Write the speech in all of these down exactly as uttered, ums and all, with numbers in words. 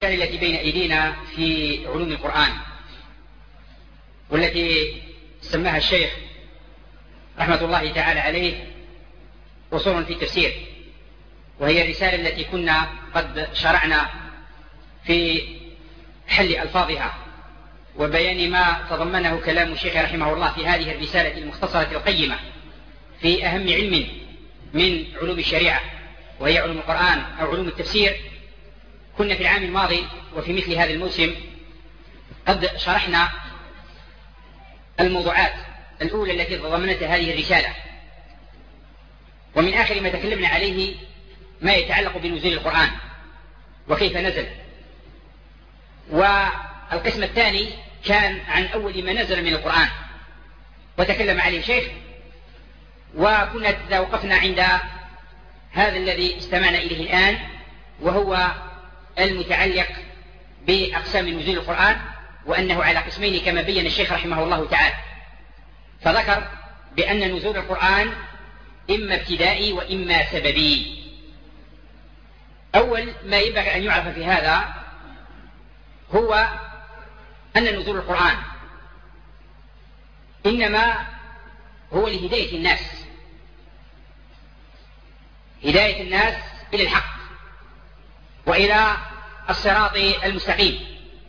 التي بين أيدينا في علوم القرآن والتي سماها الشيخ رحمة الله تعالى عليه وصول في التفسير، وهي الرسالة التي كنا قد شرعنا في حل ألفاظها وبيان ما تضمنه كلام الشيخ رحمه الله في هذه الرسالة المختصرة القيمة في أهم علم من علوم الشريعة وهي علوم القرآن أو علوم التفسير. كنا في العام الماضي وفي مثل هذا الموسم قد شرحنا الموضوعات الأولى التي تضمنتها هذه الرسالة، ومن آخر ما تكلمنا عليه ما يتعلق بنزول القرآن وكيف نزل، والقسم الثاني كان عن أول ما نزل من القرآن وتكلم عليه الشيخ، وكنا توقفنا عند هذا الذي استمعنا إليه الآن وهو المتعلق بأقسام نزول القرآن، وأنه على قسمين كما بين الشيخ رحمه الله تعالى. فذكر بأن نزول القرآن إما ابتدائي وإما سببي. أول ما ينبغي أن يعرف في هذا هو أن نزول القرآن إنما هو لهداية الناس، هداية الناس إلى الحق وإلى الصراط المستقيم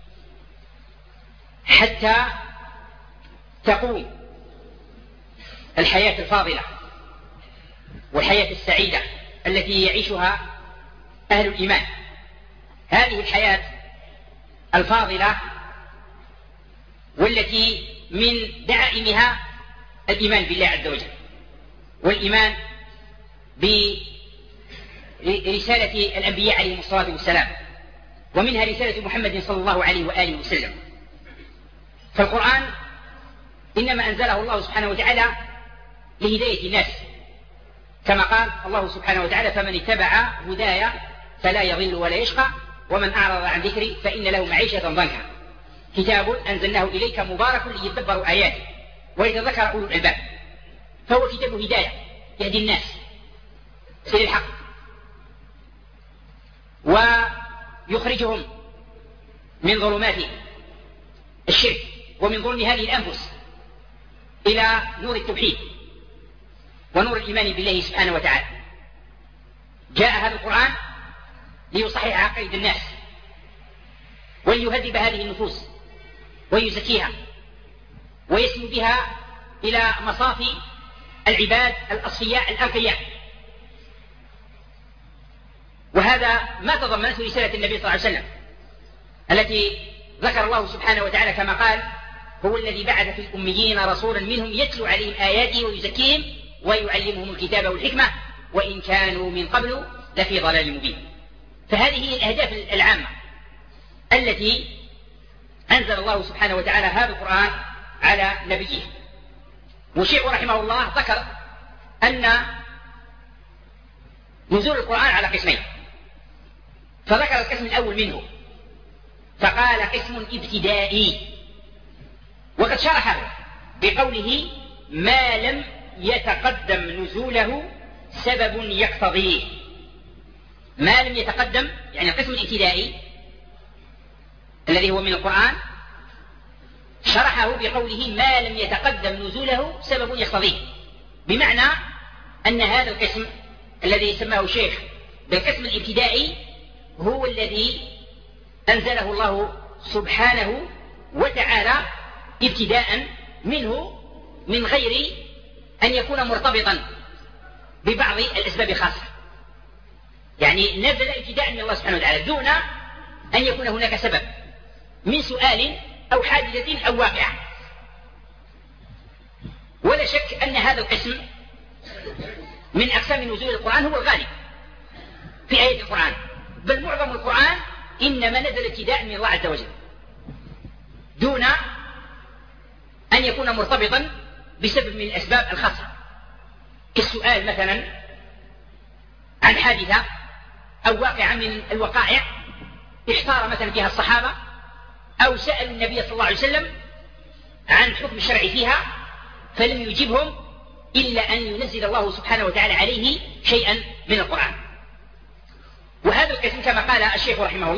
حتى تقوم الحياة الفاضلة والحياة السعيدة التي يعيشها أهل الإيمان. هذه الحياة الفاضلة والتي من دعائمها الإيمان بالله عز وجل والإيمان برسالة الأنبياء عليهم الصلاة والسلام، ومنها رسالة محمد صلى الله عليه وآله وسلم. فالقرآن إنما أنزله الله سبحانه وتعالى لهداية الناس، كما قال الله سبحانه وتعالى: فمن اتبع هداي فلا يضل ولا يشقى ومن أعرض عن ذكري فإن له معيشة ضنكا كتاب أنزلناه إليك مبارك ليدبروا آياته وليتذكر أولو الألباب. فهو كتاب هداية يهدي الناس إلى الحق ويخرجهم من ظلمات الشرك ومن ظلم هذه الأنفس إلى نور التوحيد ونور الإيمان بالله سبحانه وتعالى. جاء هذا القرآن ليصحح عقائد الناس وليهذب هذه النفوس ويزكيها ويسمو بها إلى مصافي العباد الأصفياء الأنقياء. وهذا ما تضمنته رسالة النبي صلى الله عليه وسلم التي ذكر الله سبحانه وتعالى كما قال: هو الذي بعث في الأميين رسولا منهم يتلو عليهم آياته ويزكيهم ويعلمهم الكتاب والحكمة وإن كانوا من قبل لفي ضلال مبين. فهذه هي الأهداف العامة التي أنزل الله سبحانه وتعالى هذا القرآن على نبيه. والشيخ رحمه الله ذكر أن نزول القرآن على قسمين، فذكر القسم الأول منه فقال: قسم ابتدائي، وقد شرحه بقوله: ما لم يتقدم نزوله سبب يقتضيه. ما لم يتقدم يعني القسم الابتدائي الذي هو من القرآن شرحه بقوله: ما لم يتقدم نزوله سبب يقتضيه، بمعنى أن هذا القسم الذي سماه الشيخ بالقسم الابتدائي هو الذي أنزله الله سبحانه وتعالى ابتداء منه من غير أن يكون مرتبطا ببعض الأسباب خاصة، يعني نزل ابتداء من الله سبحانه وتعالى دون أن يكون هناك سبب من سؤال أو حادثة أو واقعة. ولا شك أن هذا القسم من أقسام نزول القرآن هو الغالب في آية القرآن، بل معظم القرآن إنما نزل ابتداء من الله عز وجل دون أن يكون مرتبطا بسبب من الأسباب الخاصة، كالسؤال مثلا عن حادثة أو واقعة من الوقائع احتار مثلا فيها الصحابة أو سألوا النبي صلى الله عليه وسلم عن حكم الشرع فيها فلم يجبهم إلا أن ينزل الله سبحانه وتعالى عليه شيئا من القرآن. وهذا القسم كما قال الشيخ رحمه الله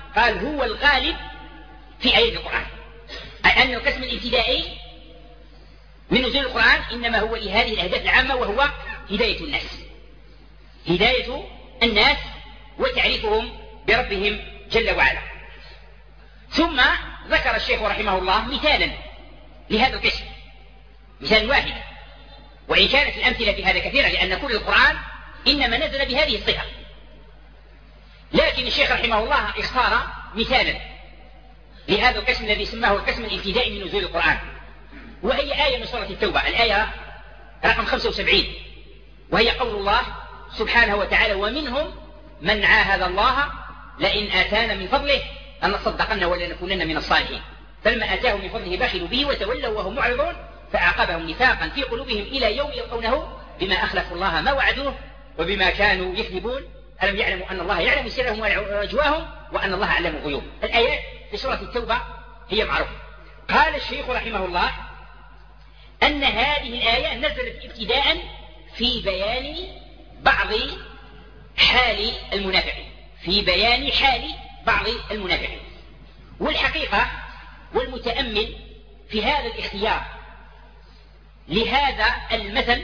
قال هو الغالب في آيات القرآن، أي أن القسم الابتدائي من نزول القرآن إنما هو لهذه الأهداف العامة، وهو هداية الناس هداية الناس وتعريفهم بربهم جل وعلا. ثم ذكر الشيخ رحمه الله مثالا لهذا القسم، مثال واحد، وإن كانت الأمثلة في هذا كثيرة لأن كل القرآن إنما نزل بهذه الصفة، لكن الشيخ رحمه الله اختار مثالا لهذا القسم الذي سماه القسم الابتدائي من نزول القرآن، وهي آية من سورة التوبة، الآية رقم خمسة وسبعين، وهي قول الله سبحانه وتعالى: ومنهم من عاهد الله لئن آتانا من فضله لنصدقن ولنكونن من الصالحين فلما آتاهم من فضله بخلوا به وتولوا وهم معرضون فأعقبهم نفاقا في قلوبهم إلى يوم يلقونه بما أخلفوا الله ما وعدوه وبما كانوا يكذبون ألم يعلموا أن الله يعلم سرهم ونجواهم وأن الله علم الغيوب. الآيات في سورة التوبة هي معروفة. قال الشيخ رحمه الله أن هذه الآية نزلت ابتداء في بيان بعض حال المنافقين في بيان حال بعض المنافقين والحقيقة والمتأمل في هذا الاختيار لهذا المثل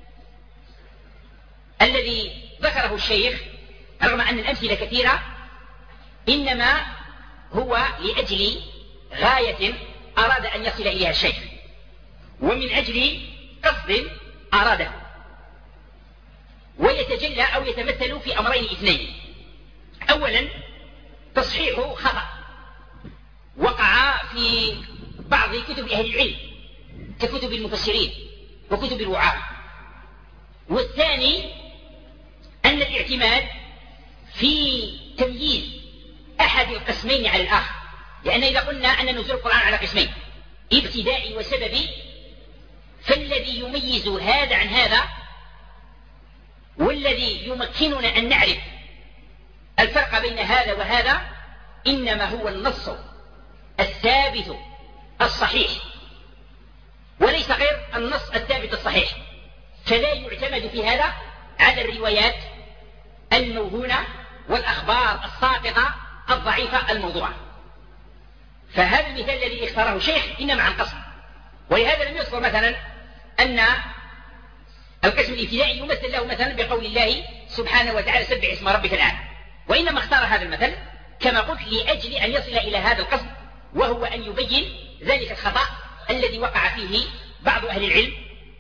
الذي ذكره الشيخ رغم أن الأمثلة كثيرة إنما هو لأجل غاية أراد أن يصل إليها الشيخ ومن أجل قصد أراده، ويتجلى أو يتمثل في أمرين اثنين. أولا تصحيح خطأ وقع في بعض كتب أهل العلم ككتب المفسرين وكتب الوعاظ، والثاني أن الاعتماد في تمييز أحد القسمين على الآخر، لأن إذا قلنا أن نزول القرآن على قسمين ابتدائي وسببي، فالذي يميز هذا عن هذا والذي يمكننا أن نعرف الفرق بين هذا وهذا إنما هو النص الثابت الصحيح وليس غير النص الثابت الصحيح، فلا يعتمد في هذا على الروايات الموهونة والأخبار الساقطة الضعيفة الموضوعة. فهذا المثال الذي اختاره الشيخ إنما عن قصد، ولهذا لم يذكر مثلا أن القسم الابتدائي يمثل له مثلا بقول الله سبحانه وتعالى سبح اسم ربك الأعلى، وإنما اختار هذا المثل كما قلت لأجل أن يصل إلى هذا القصد، وهو أن يبين ذلك الخطأ الذي وقع فيه بعض أهل العلم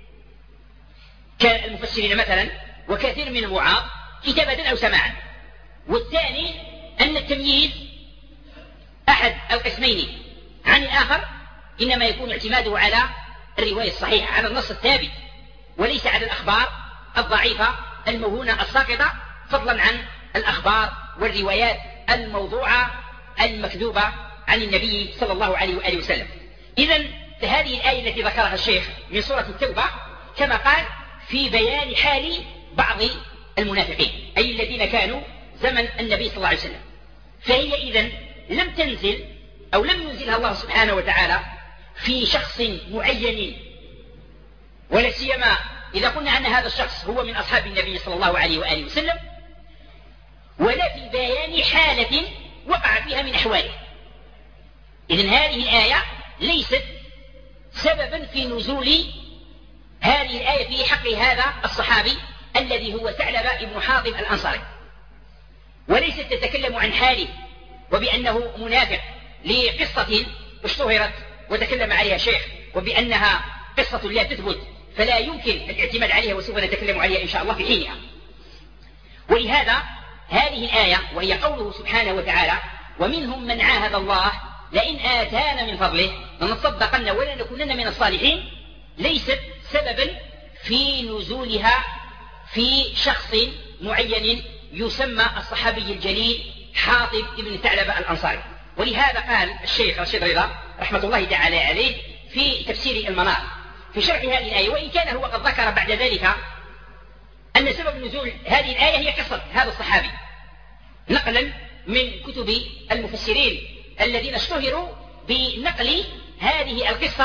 كالمفسرين مثلا وكثير من الوعاظ كتابة أو سماعا. والثاني أن التمييز أحد القسمين عن الآخر إنما يكون اعتماده على الرواية الصحيحة، على النص الثابت، وليس على الأخبار الضعيفة الموهونة الساقطة، فضلا عن الأخبار والروايات الموضوعة المكذوبة عن النبي صلى الله عليه وآله وسلم. إذن هذه الآية التي ذكرها الشيخ من سورة التوبة كما قال في بيان حال بعض المنافقين، أي الذين كانوا زمن النبي صلى الله عليه وسلم، فهي إذن لم تنزل أو لم ينزلها الله سبحانه وتعالى في شخص معين، ولا سيما إذا قلنا أن هذا الشخص هو من أصحاب النبي صلى الله عليه وآله وسلم، ولا في بيان حالة وقع فيها من أحواله. إذن هذه الآية ليست سببا في نزول هذه الآية في حق هذا الصحابي الذي هو ثعلبة بن حاطب الأنصاري، وليست تتكلم عن حاله وبأنه منافق لقصة اشتهرت وتكلم عليها الشيخ وبأنها قصة لا تثبت فلا يمكن الاعتماد عليها، وسوف نتكلم عليها إن شاء الله في حينها. ولهذا هذه الآية وهي قوله سبحانه وتعالى ومنهم من عاهد الله لئن آتانا من فضله لنصدقن ولنكونن من الصالحين، ليست سببا في نزولها في شخص معين يسمى الصحابي الجليل حاطب بن ثعلبة الأنصاري. ولهذا قال الشيخ رشيد رضا رحمة الله تعالى عليه في تفسير المنار في شرح هذه الآية، وإن كان هو قد ذكر بعد ذلك أن سبب نزول هذه الآية هي قصة هذا الصحابي، نقلا من كتب المفسرين الذين اشتهروا بنقل هذه القصة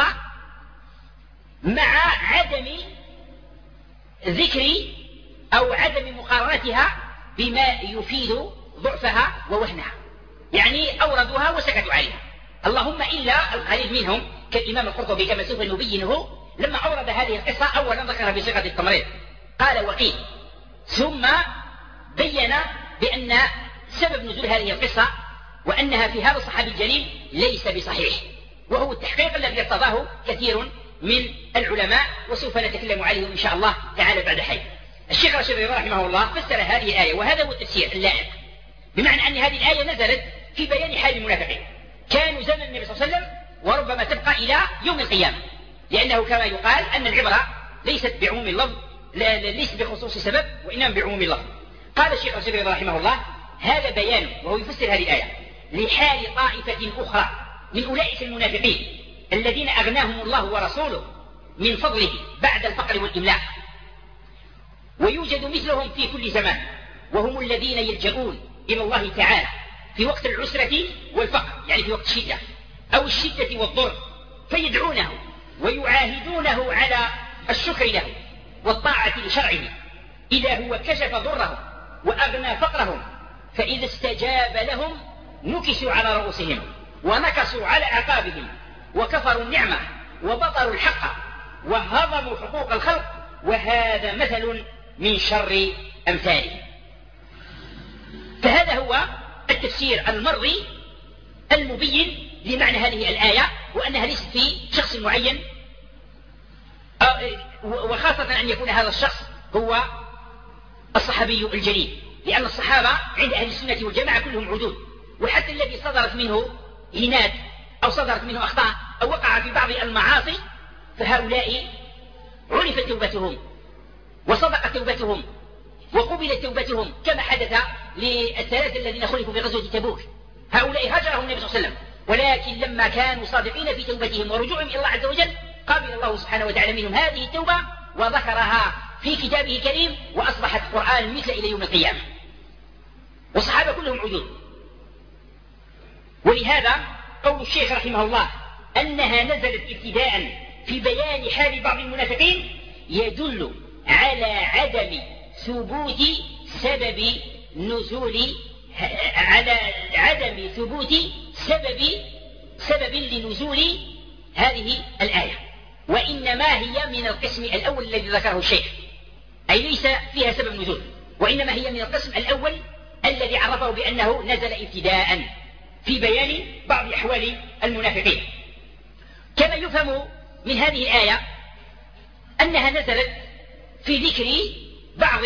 مع عدم ذكر أو عدم مقارنتها بما يفيد ضعفها ووهنها. يعني أوردوها وسكتوا عليها، اللهم إلا القليل منهم كالإمام القرطبي كما سوف نبينه لما أورد هذه القصة أولا ذكرها بصيغة التمريض، قال وقيل، ثم بين بأن سبب نزول هذه القصة وأنها في هذا الصحابي الجليل ليس بصحيح، وهو التحقيق الذي ارتضاه كثير من العلماء، وسوف نتكلم عليه إن شاء الله تعالى بعد حين. الشيخ رشيد رحمه الله فسر هذه الآية، وهذا هو التفسير اللائق، بمعنى أن هذه الآية نزلت في بيان حال المنافقين، كانوا زمن النبي صلى الله عليه وسلم وربما تبقى إلى يوم القيامة، لأنه كما يقال أن العبرة ليست بعموم اللفظ، لا ليست بخصوص سبب وإنما بعموم اللفظ. قال الشيخ رشيد رحمه الله هذا بيان، وهو يفسر هذه الآية، لحال طائفة أخرى من أولئك المنافقين الذين أغناهم الله ورسوله من فضله بعد الفقر والإملاق، ويوجد مثلهم في كل زمان، وهم الذين يلجؤون إلى الله تعالى في وقت العسرة والفقر، يعني في وقت الشدة أو الشدة والضر، فيدعونه ويعاهدونه على الشكر له والطاعة لشرعه إذا هو كشف ضرهم وأغنى فقرهم، فإذا استجاب لهم نكسوا على رؤوسهم ونكسوا على أعقابهم وكفروا النعمة وبطروا الحق وهضموا حقوق الخلق، وهذا مثل من شر أمثاله. فهذا هو التفسير المرضي المبين لمعنى هذه الآية، وأنها ليست في شخص معين، وخاصة أن يكون هذا الشخص هو الصحابي الجليل، لأن الصحابة عند أهل السنة والجماعة كلهم عدول، وحتى الذي صدرت منه عناد أو صدرت منه أخطاء أو وقع في بعض المعاصي فهؤلاء عرفت توبتهم وصدقت توبتهم وقبلت توبتهم، كما حدث للثلاثة الذين خلفوا في غزوة تبوك، هؤلاء هجرهم النبي صلى الله عليه وسلم، ولكن لما كانوا صادقين في توبتهم ورجوعهم إلى الله عز وجل قبل الله سبحانه وتعالى منهم هذه التوبة وذكرها في كتابه الكريم، وأصبحت قرآن مثل إلى يوم القيامة، والصحابة كلهم عدول. ولهذا قول الشيخ رحمه الله أنها نزلت ابتداء في بيان حال بعض المنافقين يدل على عدم ثبوت سبب نزول على عدم ثبوت سبب سبب لنزول هذه الآية، وإنما هي من القسم الأول الذي ذكره الشيخ، أي ليس فيها سبب نزول، وإنما هي من القسم الأول الذي عرفه بأنه نزل ابتداء في بيان بعض أحوال المنافقين. كما يفهم من هذه الآية أنها نزلت في ذكر بعض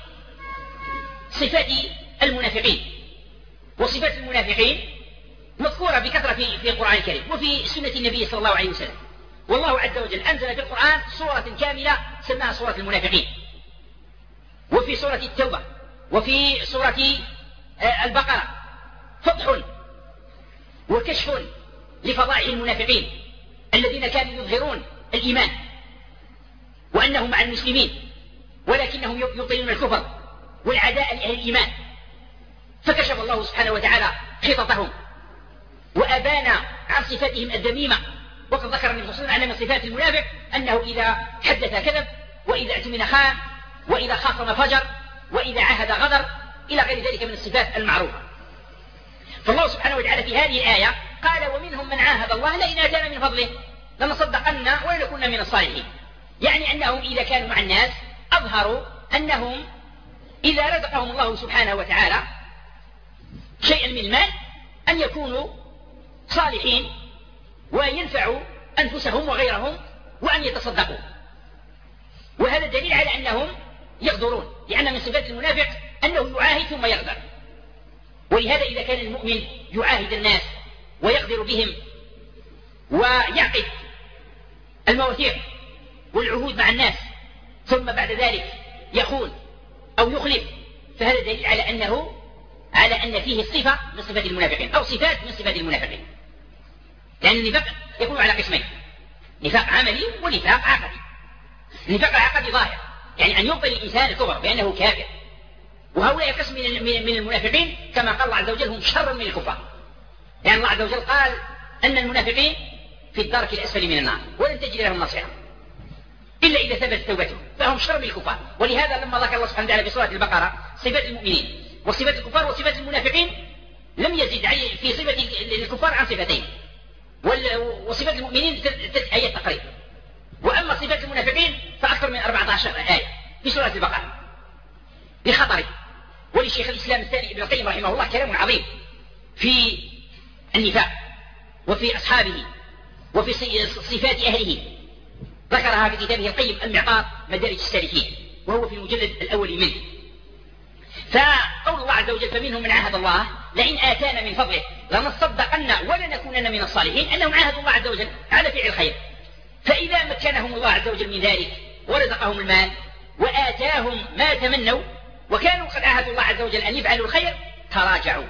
صفات المنافقين، وصفات المنافقين مذكورة بكثرة في, في القرآن الكريم وفي سنة النبي صلى الله عليه وسلم، والله عز وجل أنزل في القرآن سورة كاملة سماها سورة المنافقين، وفي سورة التوبة وفي سورة البقرة فضح وكشف لفضائح المنافقين الذين كانوا يظهرون الإيمان وأنهم مع المسلمين ولكنهم يبطلون الكفر والعداء لأهل الإيمان، فكشف الله سبحانه وتعالى خططهم وأبان عن صفاتهم الذميمة. وقد ذكر النبي صلى الله عليه وسلم أن من صفات المنافق أنه إذا حدث كذب، وإذا اؤتمن خان، وإذا خاصم فجر، وإذا عهد غدر، إلى غير ذلك من الصفات المعروفة. فالله سبحانه وتعالى في هذه الآية قال ومنهم من عاهد الله لئن آتانا من فضله لنصدقن ولنكن من الصالحين، يعني أنهم إذا كانوا مع الناس أظهروا أنهم إذا رزقهم الله سبحانه وتعالى شيئا من المال أن يكونوا صالحين وينفعوا أنفسهم وغيرهم وأن يتصدقوا، وهذا دليل على أنهم يغدرون، لأن من صفات المنافق أنه يعاهد ثم يغدر. ولهذا إذا كان المؤمن يعاهد الناس ويغدر بهم ويعقد المواثيق والعهود مع الناس ثم بعد ذلك يخون أو يخلف، فهذا دليل على أنه على أن فيه صفة من صفات المنافقين أو صفات من صفات المنافقين، لأن النفاق يكون على قسمين، نفاق عملي ونفاق عقدي. النفاق العقدي ظاهر، يعني أن يبطل الإنسان الكفر بأنه كافر، وهؤلاء قسم من المنافقين كما قال الله عز وجل هم شر من الكفار، لأن يعني الله عز وجل قال أن المنافقين في الدرك الأسفل من النار ولن تجد لهم نصيرا إلا إذا ثبتت توبتهم، فهم شر من الكفار. ولهذا لما ذكر الله سبحانه وتعالى في سورة البقرة صفات المؤمنين وصفات الكفار وصفات المنافقين لم يزد في صفة الكفار عن صفتين، وصفات المؤمنين ست آيات تقريبا، وأما صفات المنافقين فأكثر من أربعة عشر آية في سورة البقرة بخطره. ولشيخ الإسلام الثاني ابن القيم رحمه الله كلام عظيم في النفاق وفي أصحابه وفي صفات أهله، ذكرها في كتابه القيم المعطاء مدارج السالكين، وهو في المجلد الأول منه. فقول الله عز وجل فمنهم من عاهد الله لئن آتانا من فضله لنصدقن ولنكونن من الصالحين، أنهم عاهدوا الله عز وجل على فعل الخير. فإذا مكنهم الله عز وجل من ذلك ورزقهم المال وآتاهم ما تمنوا وكانوا قد عاهدوا الله عز وجل أن يفعلوا الخير تراجعوا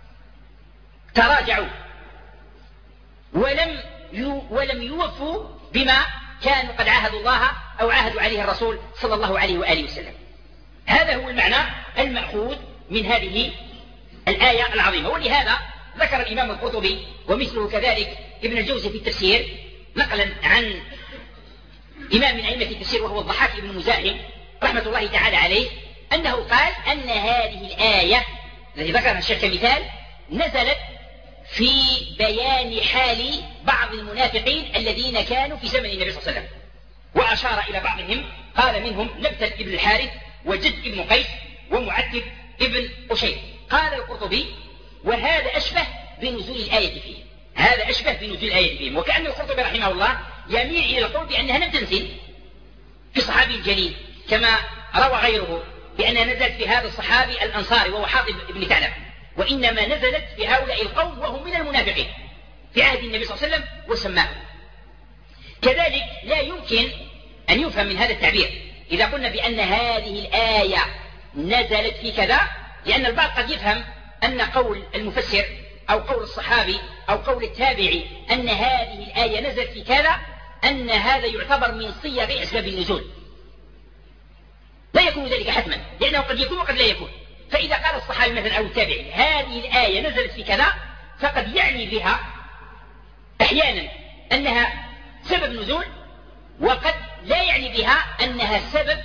تراجعوا ولم ولم يوفوا بما كانوا قد عاهدوا الله أو عاهدوا عليه الرسول صلى الله عليه وآله وسلم. هذا هو المعنى المأخوذ من هذه الآية العظيمة. ولهذا ذكر الإمام القرطبي ومثله كذلك ابن الجوزي في التفسير نقلا عن إمام من أئمة التفسير وهو الضحاك بن مزاحم رحمة الله تعالى عليه أنه قال أن هذه الآية التي ذكرها الشيخ كمثال نزلت في بيان حال بعض المنافقين الذين كانوا في زمن النبي صلى الله عليه وسلم، وأشار إلى بعضهم قال منهم نبتل ابن الحارث وجد ابن قيس ومعتب ابن أشير. قال القرطبي وهذا أشبه بنزول الآية فيه، هذا أشبه بنزول الآية فيه. وكأن القرطبي رحمه الله يميل إلى القول بأنها لم تنزل في الصحابي الجليل كما روى غيره بأنها نزلت في هذا الصحابي الأنصاري وهو حاطب ابن ثعلبة، وإنما نزلت في هؤلاء القوم وهم من المنافقين في عهد النبي صلى الله عليه وسلم وسماهم. كذلك لا يمكن أن يفهم من هذا التعبير إذا قلنا بأن هذه الآية نزلت في كذا، لأن البعض قد يفهم أن قول المفسر أو قول الصحابي أو قول التابعي أن هذه الآية نزلت في كذا أن هذا يعتبر من صيغ أسباب النزول. لا يكون ذلك حتما، لأنه قد يكون وقد لا يكون. فإذا قال الصحابي مثلا أو التابعي هذه الآية نزلت في كذا فقد يعني بها أحيانا أنها سبب نزول، وقد لا يعني بها أنها سبب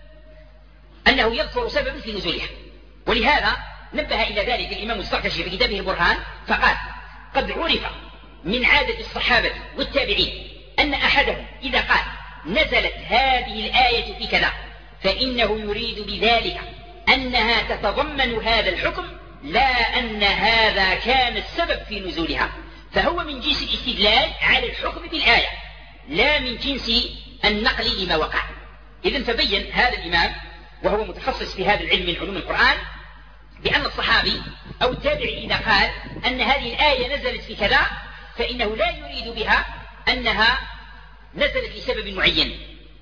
أنه يذكر سبب في نزولها. ولهذا نبه إلى ذلك الإمام الزركشي في كتابه البرهان فقال قد عرف من عادة الصحابة والتابعين أن أحدهم إذا قال نزلت هذه الآية في كذا فإنه يريد بذلك أنها تتضمن هذا الحكم لا أن هذا كان السبب في نزولها، فهو من جنس الاستدلال على الحكم بالآية لا من جنس النقل لما وقع. إذن فبين هذا الإمام وهو متخصص في هذا العلم من علوم القرآن بأن الصحابي أو التابعي إذا قال أن هذه الآية نزلت في كذا فإنه لا يريد بها أنها نزلت لسبب معين،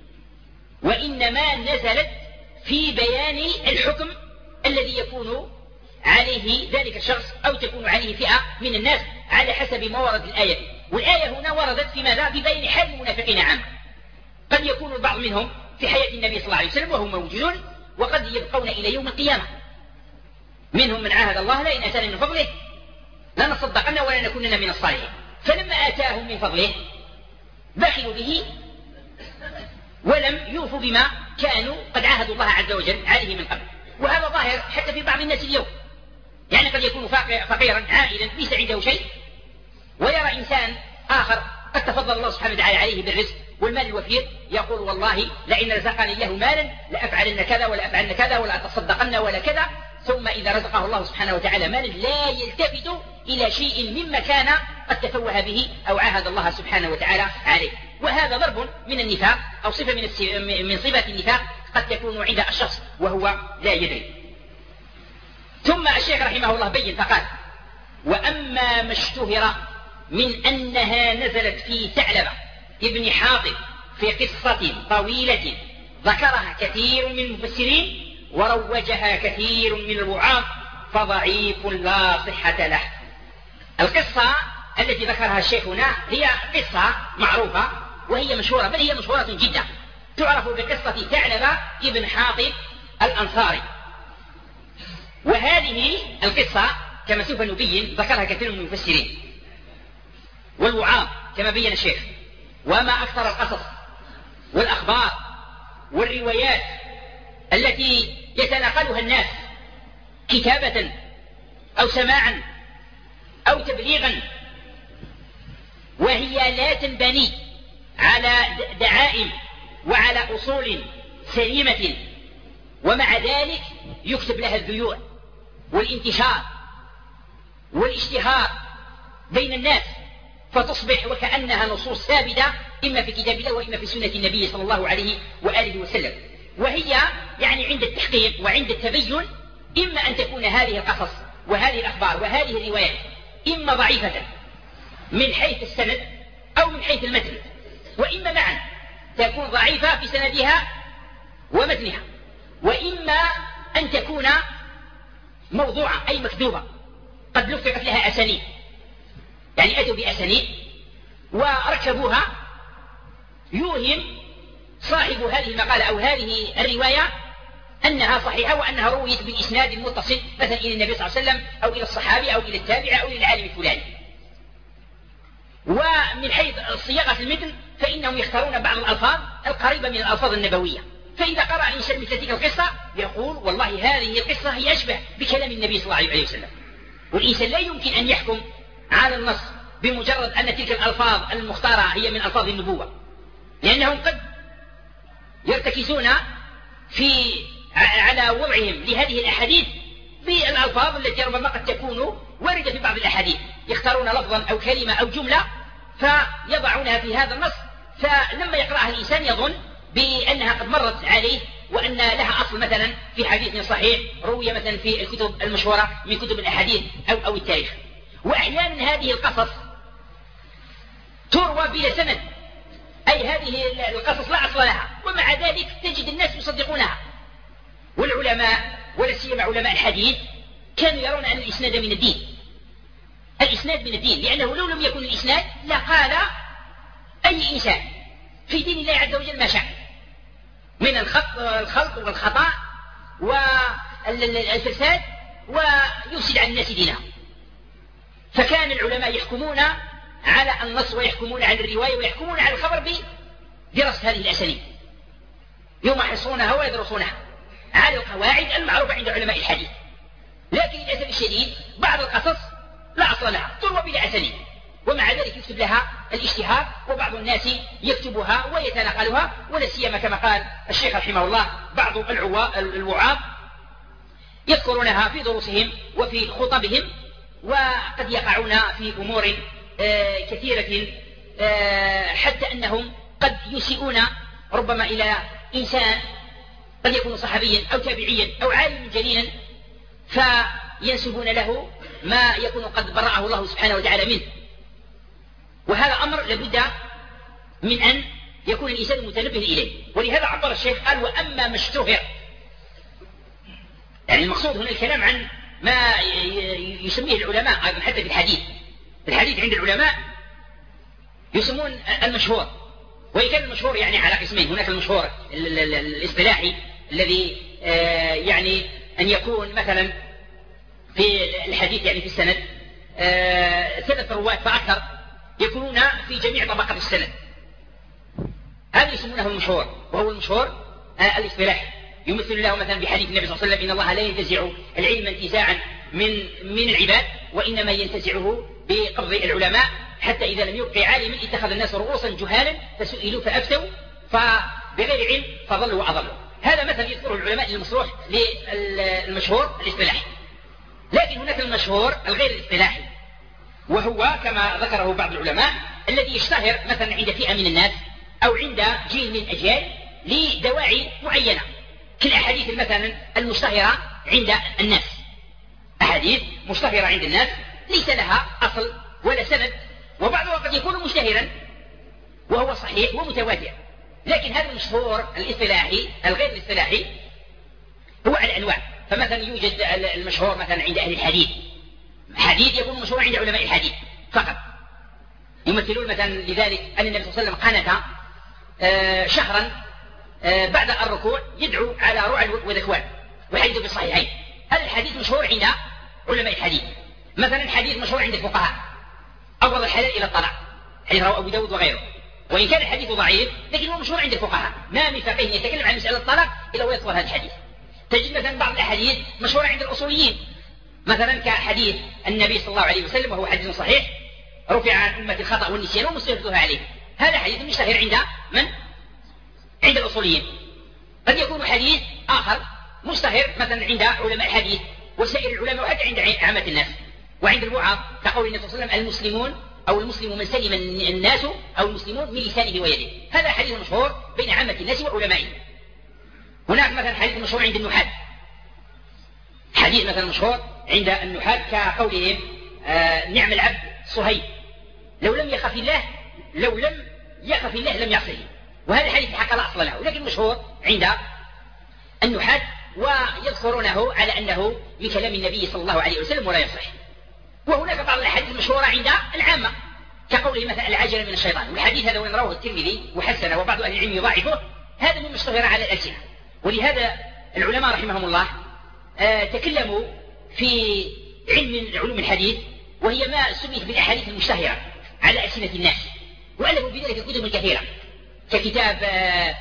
وإنما نزلت في بيان الحكم الذي يكون عليه ذلك الشخص أو تكون عليه فئة من الناس على حسب ما ورد الآية. والآية هنا وردت في ماذا؟ في بيان حال المنافقين عامة. قد يكون البعض منهم في حياة النبي صلى الله عليه وسلم وهم موجودون، وقد يبقون إلى يوم القيامة. منهم من عاهد الله لئن آتانا من فضله لنصدقن ولنكونن من الصالحين، فلما آتاهم من فضله بخلوا به ولم يوفوا بما كانوا قد عاهدوا الله عز وجل عليه من قبل. وهذا ظاهر حتى في بعض الناس اليوم، يعني قد يكون فقيرا عائلا ليس عنده شيء، ويرى إنسان آخر قد تفضل الله سبحانه وتعالى عليه بالرزق والمال الوفير يقول والله لئن رزقني الله مالا لأفعلن كذا ولا أفعلن كذا ولا أتصدقن ولا كذا، ثم إذا رزقه الله سبحانه وتعالى مالا لا يلتفت إلى شيء مما كان قد تفوه به أو عاهد الله سبحانه وتعالى عليه. وهذا ضرب من النفاق أو صفة من من صفات النفاق قد تكون عند الشخص وهو لا يدري. ثم الشيخ رحمه الله بين فقال وأما ما اشتهر من أنها نزلت في ثعلبة ابن حاطب في قصة طويلة ذكرها كثير من المفسرين وروجها كثير من الوعاظ فضعيف لا صحة له. القصة التي ذكرها الشيخ هنا هي قصة معروفة وهي مشهورة، بل هي مشهورة جدا، تعرف بقصة ثعلبة ابن حاطب الأنصاري. وهذه القصة كما سوف نبين ذكرها كثير من المفسرين والوعاظ كما بين الشيخ. وما أكثر القصص والأخبار والروايات التي يتناقلها الناس كتابة أو سماعا أو تبليغا، وهي لا تنبني على دعائم وعلى أصول سليمة، ومع ذلك يكتب لها الذيوع والانتشار والاشتهار بين الناس، فتصبح وكأنها نصوص ثابتة إما في كتاب الله وإما في سنة النبي صلى الله عليه وآله وسلم. وهي يعني عند التحقيق وعند التبين إما أن تكون هذه القصص وهذه الأخبار وهذه الروايات إما ضعيفة من حيث السند أو من حيث المتن، وإما معا تكون ضعيفة في سندها ومتنها، وإما أن تكون موضوعة أي مكذوبة قد لفقت لها أسانيد، يعني أتوا بأسانيد وركبوها يوهم صاحب هذه المقالة أو هذه الرواية أنها صحيحة وأنها رويت بإسناد متصل مثلا إلى النبي صلى الله عليه وسلم أو إلى الصحابي أو إلى التابع أو إلى العالم الفلاني. ومن حيث صياغة المتن فإنهم يختارون بعض الألفاظ القريبة من الألفاظ النبوية، فإذا قرأ الإنسان مثل تلك القصة يقول والله هذه القصة هي أشبه بكلام النبي صلى الله عليه وسلم. والإنسان لا يمكن أن يحكم على النص بمجرد أن تلك الألفاظ المختارة هي من ألفاظ النبوة، لأنهم قد يرتكزون في على وضعهم لهذه الأحاديث بالألفاظ التي ربما قد تكون واردة في بعض الأحاديث، يختارون لفظا أو كلمة أو جملة فيضعونها في هذا النص، فلما يقرأها الإنسان يظن بأنها قد مرت عليه وأن لها أصل مثلا في حديث صحيح روي مثلا في الكتب المشهورة من كتب الأحاديث أو, أو التاريخ. وأحيانا هذه القصص تروى بلا سند، أي هذه القصص لا أصل لها، ومع ذلك تجد الناس يصدقونها. والعلماء ولا سيما علماء الحديث كانوا يرون أن الإسناد من الدين، الإسناد من الدين، لأنه لو لم يكن الإسناد لقال أي إنسان في دين الله عز وجل ما شاء من الخلط والخطأ والفساد ويفسد عن الناس دينهم. فكان العلماء يحكمون على النص ويحكمون على الرواية ويحكمون على الخبر بدراسة هذه الأساليب، يمحصونها ويدرسونها على القواعد المعروفة عند علماء الحديث. لكن للأسف الشديد بعض القصص لا أصل لها تروى بلا أساليب، ومع ذلك يكتب لها الاشتهار، وبعض الناس يكتبها ويتناقلها، ولا سيما كما قال الشيخ رحمه الله بعض الوعاظ يذكرونها في دروسهم وفي خطبهم، وقد يقعون في أمور كثيرة حتى أنهم قد يسيئون ربما إلى إنسان قد يكون صحابيا أو تابعيا أو عالم جليلا فينسبون له ما يكون قد برأه الله سبحانه وتعالى منه. وهذا أمر لابد من أن يكون الإنسان متنبه إليه. ولهذا عبر الشيخ قال وأما ما اشتهر، يعني المقصود هنا الكلام عن ما يسميه العلماء أيضا حتى في الحديث. الحديث عند العلماء يسمون المشهور، وإن كان المشهور يعني على قسمين، هناك المشهور الاصطلاحي الذي يعني أن يكون مثلا في الحديث يعني في السند ثلاث رواة فأكثر يكونون في جميع طبقات السند، هذا يسمونه المشهور، وهو المشهور الاصطلاحي يمثل له مثلا بحديث النبي صلى الله عليه وسلم إن الله لا ينتزع العلم انتزاعا من من العباد وإنما ينتزعه بقبض العلماء، حتى إذا لم يبقي عالما اتخذ الناس رؤوسا جهالا فسئلوا فأفتوا فبغير علم فضلوا وأضلوا. هذا مثلا يذكره العلماء للمصروح للمشهور الاصطلاحي. لكن هناك المشهور الغير الاصطلاحي، وهو كما ذكره بعض العلماء الذي يشتهر مثلا عند فئة من الناس أو عند جيل من الأجيال لدواعي معينة، كالأحاديث مثلا المشتهرة عند الناس، أحاديث مشتهرة عند الناس ليس لها أصل ولا سند، وبعضها قد يكون مشتهرا وهو صحيح ومتواتر. لكن هذا المشهور الاصطلاحي الغير الاصطلاحي هو على أنواع. فمثلا يوجد المشهور مثلا عند أهل الحديث، حديث يكون مشهور عند علماء الحديث فقط، يمثلون مثلا لذلك أن النبي صلى الله عليه وسلم قنت شهرا بعد الركوع يدعو على رعى وذكوان، والحديث في الصحيحين. هذا الحديث مشهور عند علماء الحديث. مثلا حديث مشهور عند الفقهاء أبغض الحلال إلى الطلاق، حديث رواه أبو داود وغيره، وإن كان الحديث ضعيف لكن هو مشهور عند الفقهاء، ما من فقيه يتكلم عن مسألة الطلاق إلا ويذكر هذا الحديث. تجد مثلا بعض الأحاديث مشهورة عند الأصوليين، مثلا كحديث النبي صلى الله عليه وسلم وهو حديث صحيح: رفع عن أمة الخطأ والنسيان ومستندها عليه. هذا حديث مشتهر عند من؟ عند الأصوليين. قد يكون حديث آخر مشتهر مثلا عند علماء الحديث وسائر العلماء وحتى عند عامة الناس وعند الوعاظ، كقول النبي صلى الله عليه وسلم: المسلمون أو المسلم من سلم الناس أو المسلمون من لسانه ويده. هذا حديث مشهور بين عامة الناس وعلمائهم. هناك مثلا حديث مشهور عند النحاة، حديث مثلا مشهور عند النحاة كقولهم: آه نعم العبد صهيب، لو لم يخف الله لو لم يخف الله لم يعصه. وهذا الحديث حق لا أصل له، لكن مشهور عند النحاة ويذكرونه على أنه من كلام النبي صلى الله عليه وسلم ولا يصح. وهناك بعض الأحاديث المشهورة عند العامة كقوله مثلا: العجل من الشيطان. والحديث هذا وإن رواه الترمذي وحسنه وبعض أهل العلم يضاعفه، هذا من مشتهر على الألسنة. ولهذا العلماء رحمهم الله آه تكلموا في علم علوم الحديث، وهي ما سميت بالأحاديث المشتهرة على ألسنة الناس، وألفوا بذلك كتب كثيرة، ككتاب آه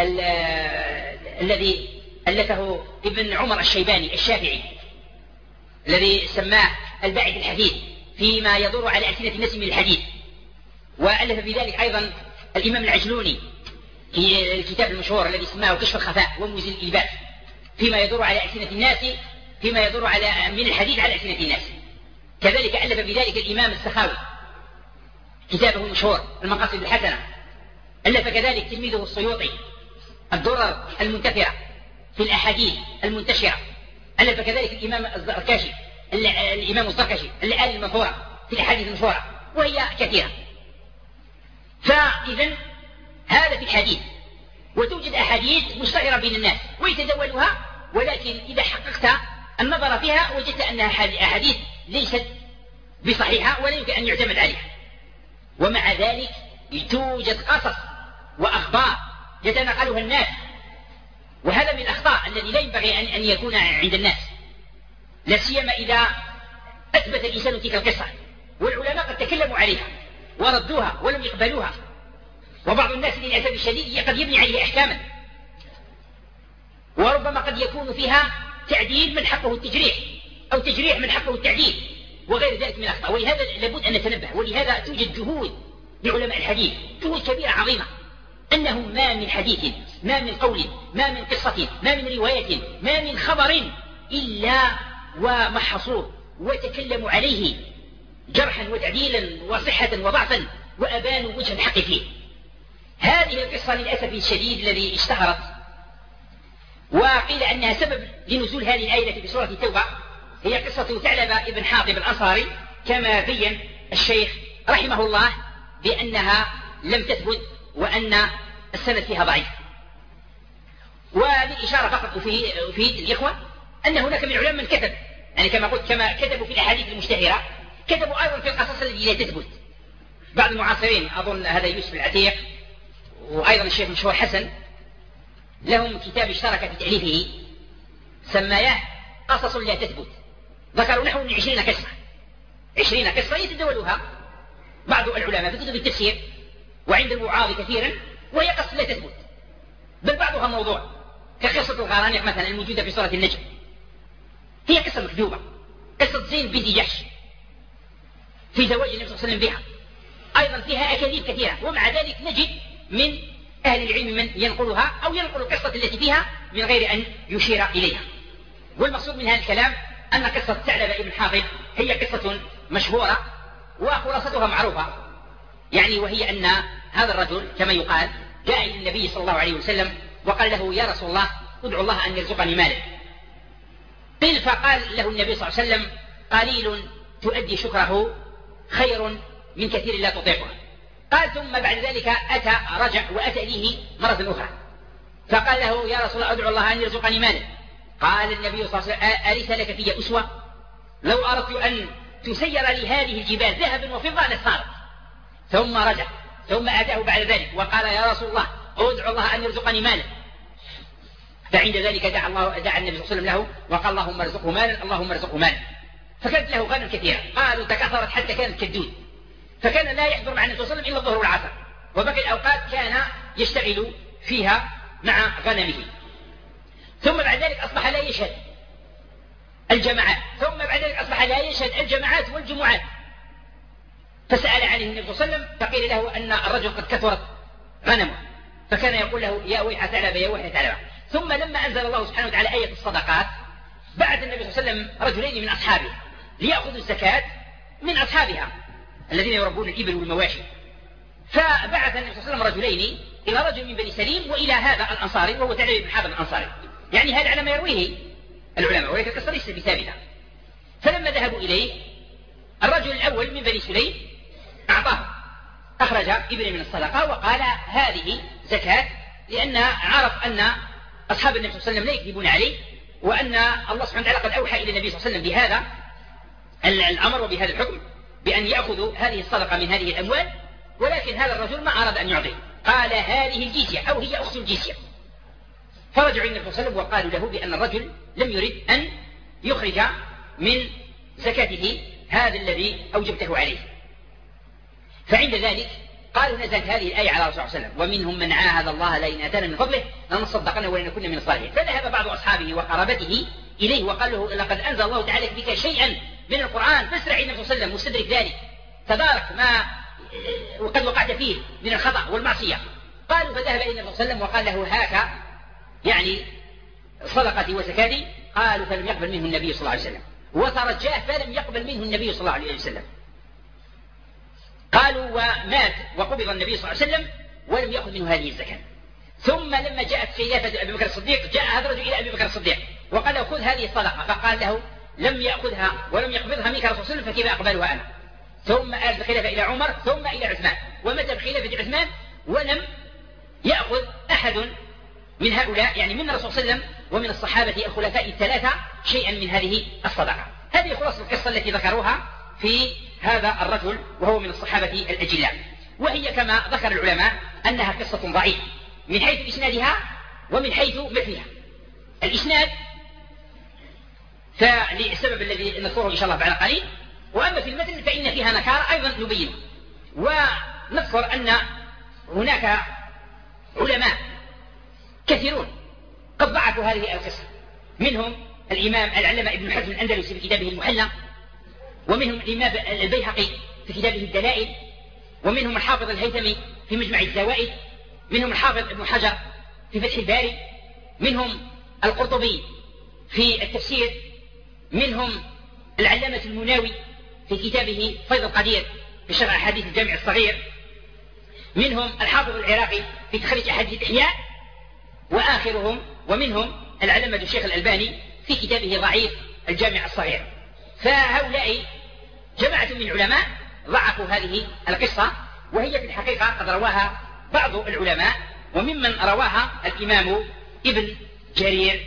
الذي ألفه ابن عمر الشيباني الشافعي الذي سماه الباعث الحديث فيما يدور على ألسنة الناس من الحديث. وألف بذلك أيضا الإمام العجلوني في الكتاب المشهور الذي سماه كشف الخفاء وموزن الإلباس فيما يدور على ألسنة الناس فيما يدور على من الحديث على ألسنة الناس. كذلك ألف بذلك الإمام السخاوي كتابه المشهور المقاصد الحسنة. ألف كذلك تلميذه السيوطي الدرر المنتثرة في الأحاديث المنتشرة. ألف كذلك الإمام الزركشي الإمام الزركشي الآل المنثورة في الأحاديث المشهورة، وهي كثيرة. فإذا هذا في الحديث، وتوجد أحاديث مشتهرة بين الناس ويتداولها، ولكن إذا حققت النظر فيها وجدت أنها أحاديث ليست بصحيحة ولا يمكن أن يعتمد عليها. ومع ذلك توجد قصص وأخبار يتناقلها الناس، وهذا من الأخطاء الذي لا ينبغي أن أن يكون عند الناس، لا سيما إذا أثبت الإنسان تلك القصة، والعلماء قد تكلموا عليها وردوها ولم يقبلوها. وبعض الناس للأسف الشديد قد يبني عليه أحكاما، وربما قد يكون فيها تعديل من حقه التجريح أو تجريح من حقه التعديل وغير ذلك من الأخطاء. ولهذا لابد أن نتنبه، ولهذا توجد جهود لعلماء الحديث، جهود كبيرة عظيمة، أنهم ما من حديث ما من قول ما من قصة ما من رواية ما من خبر إلا ومحصوه وتكلموا عليه جرحا وتعديلا وصحة وضعفا وأبانوا وجه الحق فيه. هذه القصة للأسف الشديد الذي اشتهرت وقيل أنها سبب لنزول هذه الآية في سورة التوبة، هي قصة ثعلبة ابن حاطب الأنصاري، كما بين الشيخ رحمه الله بأنها لم تثبت وأن السند فيها ضعيف. وللإشارة فقط أفيد, أفيد الإخوة أن هناك من علماء من كتب، يعني كما قلت كما كتبوا في الأحاديث المشتهرة كتبوا أيضا في القصص التي لا تثبت. بعض المعاصرين أظن هذا يوسف العتيق وأيضا الشيخ مشهور حسن لهم كتاب اشترك في تأليفه سماه قصص لا تثبت، ذكروا نحو من عشرين قصة عشرين قصة يتدولها بعض العلماء في كتب التفسير وعند الوعاظ كثيرا، وهي قصة لا تثبت، بل بعضها موضوع، كقصة الغرانيق مثلا الموجودة في سورة النجم، هي قصة مكذوبة، قصة زين بنت جحش في زواج النبي صلى الله عليه وسلم بها، أيضا فيها أكاذيب كثيرة. ومع ذلك نجد من أهل العلم من ينقلها أو ينقل القصة التي فيها من غير أن يشير إليها. والمقصود من هذا الكلام أن قصة ثعلبة ابن حاطب هي قصة مشهورة وخلاصتها معروفة، يعني وهي أن هذا الرجل كما يقال جاء إلى النبي صلى الله عليه وسلم وقال له: يا رسول الله ادعو الله أن يرزقني مالا. قيل فقال له النبي صلى الله عليه وسلم: قليل تؤدي شكره خير من كثير لا تطيقه. قال ثم بعد ذلك أتى رجع وأتى إليه مرة أخرى فقال له: يا رسول الله ادعو الله أن يرزقني مالا. قال النبي صلى الله عليه وسلم: أليس لك في أسوة؟ لو أردت أن تسير لي هذه الجبال ذهبا وفضة لصارت. ثم رجع ثم أتاه بعد ذلك وقال: يا رسول الله ادعو الله أن يرزقني مالا. فعند ذلك دعا, الله دعا النبي صلى الله عليه وسلم له وقال: اللهم ارزقه مالا اللهم ارزقه مالا. فكانت له غنم كثيرة، قالوا تكاثرت حتى كانت كالدود، فكان لا يحضر مع النبي صلى الله عليه وسلم إلا الظهر والعصر، وبقي الأوقات كان يشتغل فيها مع غنمه. ثم بعد ذلك أصبح لا يشهد الجماعات، ثم بعد ذلك أصبح لا يشهد الجماعات والجمعات. فسأل عليه النبي صلى الله عليه وسلم فقيل له أن الرجل قد كثرت غنمه، فكان يقول له يا ويح ثعلبة يا ويح ثعلبة. ثم لما أنزل الله سبحانه وتعالى آية الصدقات بعث النبي صلى الله عليه وسلم رجلين من أصحابه ليأخذوا الزكاة من أصحابها الذين يربون الإبل والمواشي. فبعث النبي صلى الله عليه وسلم رجلين إلى رجل من بني سليم وإلى هذا الأنصاري وهو ثعلبة بن حاتم الأنصاري، يعني هذا على ما يرويه العلماء، ولكن القصة ليست بثابتة. فلما ذهبوا إليه الرجل الأول من بني سليم أعطاه، أخرج إبل من الصدقة وقال هذه زكاة، لأن عرف أن أصحاب النبي صلى الله عليه وسلم لا يكذبون عليه، وأن الله سبحانه وتعالى قد أوحى إلى النبي صلى الله عليه وسلم بهذا الأمر وبهذا الحكم بأن يأخذوا هذه الصدقة من هذه الأموال، ولكن هذا الرجل ما أراد أن يعطيه، قال هذه الجزية أو هي أخت الجزية. فرجعوا النبي صلى الله عليه وسلم وقالوا له بأن الرجل لم يرد أن يخرج من زكاته هذا الذي أوجبته عليه. فعند ذلك قالوا نزلت هذه الآية على رسول الله صلى الله عليه وسلم ومنهم من عاهد الله لئن آتانا من فضله لنصدقن ولنكن من الصالحين. فذهب بعض أصحابه وقرابته إليه وقال له لقد أنزل الله تعالى بك شيئا من القرآن فاسرع النبي صلى الله عليه وسلم مستدرك ذلك، تدارك ما وقد وقعت فيه من الخطأ والمعصية. قالوا فذهب إلى النبي صلى الله عليه وسلم وقال له هاك يعني صدقتي وزكاتي. قالوا فلم يقبل منه النبي صلى الله عليه وسلم، وترجاه فلم يقبل منه النبي صلى الله عليه وسلم. قالوا ومات وقبض النبي صلى الله عليه وسلم ولم يأخذ منه هذه الزكاة. ثم لما جاءت خلافة أبي بكر الصديق جاء هذا الرجل إلى أبي بكر الصديق وقال له خذ هذه الصدقة، فقال له لم يأخذها ولم يقبضها منك رسول الله صلى الله عليه وسلم فكيف أقبلها أنا؟ ثم آل الخلافة إلى عمر ثم إلى عثمان، ومتى بخلافة عثمان ولم يأخذ أحد من هؤلاء يعني من الرسول صلى الله عليه وسلم ومن الصحابة الخلفاء الثلاثة شيئا من هذه الصدقة. هذه خلاصة القصة التي ذكروها في هذا الرجل وهو من الصحابة الأجلاء، وهي كما ذكر العلماء أنها قصة ضعيفة من حيث إسنادها ومن حيث متنها. الإسناد فللسبب الذي نذكره إن شاء الله بعد قليل، وأما في المتن فإن فيها نكارة أيضا نبينه. ونذكر أن هناك علماء كثيرون قد ضعفوا هذه القصة، منهم الإمام العلامة ابن حزم الأندلسي في كتابه المحلى، ومنهم الإمام البيهقي في كتابه الدلائل، ومنهم الحافظ الهيثمي في مجمع الزوائد، منهم الحافظ ابن حجر في فتح الباري، منهم القرطبي في التفسير، منهم العلامة المناوي في كتابه فيض القدير في شرح أحاديث الجامع الصغير، منهم الحافظ العراقي في تخريج أحاديث الإحياء، وآخرهم ومنهم العلامة الشيخ الألباني في كتابه ضعيف الجامع الصغير. فهؤلاء جماعة من العلماء ضعفوا هذه القصة، وهي في الحقيقة قد رواها بعض العلماء، وممن رواها الإمام ابن جرير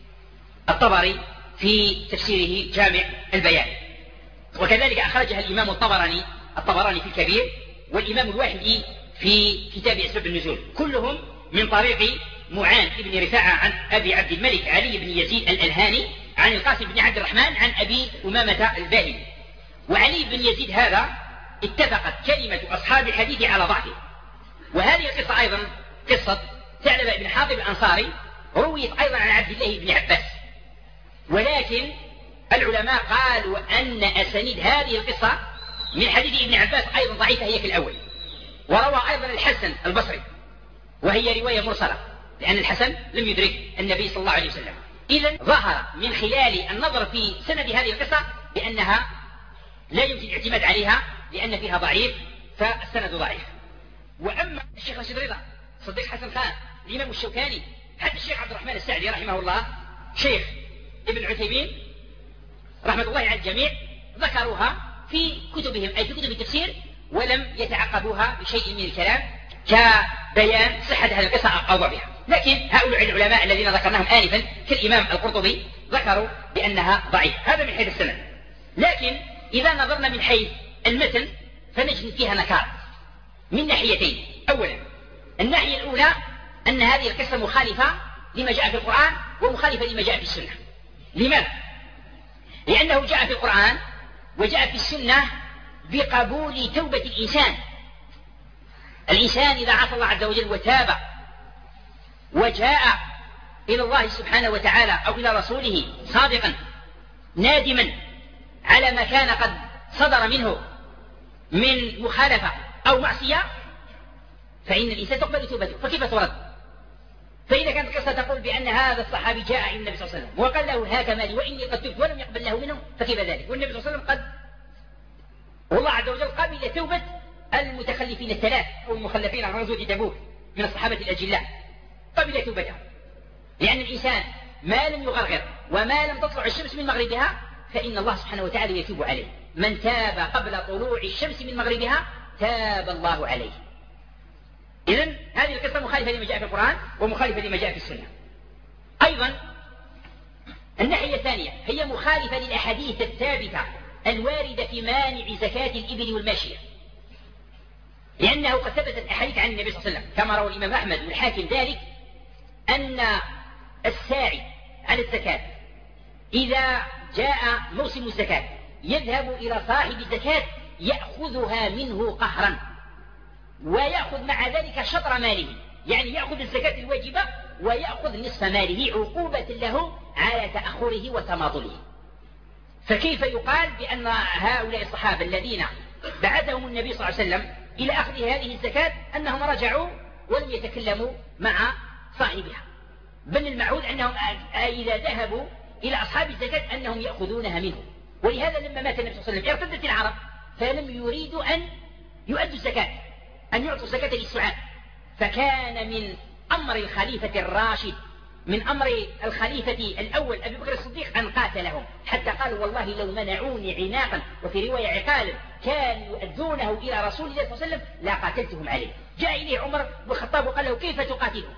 الطبري في تفسيره جامع البيان، وكذلك أخرجها الإمام الطبراني الطبراني في الكبير، والإمام الواحدي في كتاب أسباب النزول، كلهم من طريق معان بن رفاعة عن أبي عبد الملك علي بن يزيد الألهاني عن القاسم بن عبد الرحمن عن أبي أمامة الباهلي. وعلي بن يزيد هذا اتفقت كلمة أصحاب الحديث على ضعفه. وهذه القصة أيضا قصة ثعلبة بن حاطب الأنصاري رويت أيضا عن عبد الله بن عباس، ولكن العلماء قالوا أن أسانيد هذه القصة من حديث ابن عباس أيضا ضعيفة هي في الأول. وروى أيضا الحسن البصري وهي رواية مرسلة، لأن الحسن لم يدرك النبي صلى الله عليه وسلم. إذن ظهر من خلال النظر في سند هذه القصة بأنها لا يمكن الاعتماد عليها لأن فيها ضعيف، فالسند ضعيف. وأما الشيخ رشيد رضا، صديق حسن خان، الإمام الشوكاني، حتى الشيخ عبد الرحمن السعدي رحمه الله، شيخ ابن عثيمين رحمة الله على الجميع، ذكروها في كتبهم أي في كتب التفسير، ولم يتعقبوها بشيء من الكلام كبيان صحة هذه القصة أو ضعفها. لكن هؤلاء العلماء الذين ذكرناهم آنفا كالإمام القرطبي ذكروا بأنها ضعيفة. هذا من حيث السند. لكن إذا نظرنا من حيث المتن فنجد فيها نكارة من ناحيتين. أولا الناحية الأولى أن هذه القصة مخالفة لما جاء في القرآن ومخالفة لما جاء في السنة. لماذا؟ لأنه جاء في القرآن وجاء في السنة بقبول توبة الإنسان. الإنسان إذا عصى الله عز وجل وتاب وجاء إلى الله سبحانه وتعالى أو إلى رسوله صادقا نادما على ما كان قد صدر منه من مخالفة أو معصية فإن الإنسان تقبل توبته، فكيف ترد؟ فإذا كانت القصة تقول بأن هذا الصحابي جاء إلى النبي صلى الله عليه وسلم وقال له هاك مالي وإني قد تبت ولم يقبل له منه، فكيف ذلك؟ والنبي صلى الله عليه وسلم قد والله عز وجل قبل توبة المتخلفين الثلاث أو المخلفين عن غزوة تبوك من الصحابة الأجلاء، قبل توبتهم، لأن الإنسان ما لم يغرغر وما لم تطلع الشمس من مغربها فإن الله سبحانه وتعالى يتوب عليه. من تاب قبل طلوع الشمس من مغربها تاب الله عليه. إذن هذه القصة مخالفة لما جاء في القرآن ومخالفة لما جاء في السنة. أيضا الناحية الثانية هي مخالفة للأحاديث الثابتة الواردة في مانع زكاة الإبل والماشية، لأنه قد ثبتت أحاديث عن النبي صلى الله عليه وسلم كما روى الإمام أحمد والحاكم ذلك أن الساعي على الزكاة إذا جاء موسم الزكاة يذهب إلى صاحب الزكاة يأخذها منه قهرا ويأخذ مع ذلك شطر ماله، يعني يأخذ الزكاة الواجبة ويأخذ نصف ماله عقوبة له على تأخره وتماطله. فكيف يقال بأن هؤلاء الصحابة الذين بعثهم النبي صلى الله عليه وسلم إلى أخذ هذه الزكاة أنهم رجعوا ولم يتكلموا مع صاحبها، بل المعهود أنهم إذا ذهبوا إلى أصحاب الزكاة أنهم يأخذونها منه. ولهذا لما مات النبي صلى الله عليه وسلم ارتدت العرب فلم يريدوا أن يؤدوا الزكاة، أن يعطوا الزكاة للسعاة، فكان من أمر الخليفة الراشد من أمر الخليفة الأول أبي بكر الصديق أن قاتلهم، حتى قالوا والله لو منعوني عناقا وفي رواية عقالا كانوا يؤدونه إلى رسول الله صلى الله عليه وسلم لا قاتلتهم عليه. جاء إليه عمر بن الخطاب وقال له كيف تقاتلهم؟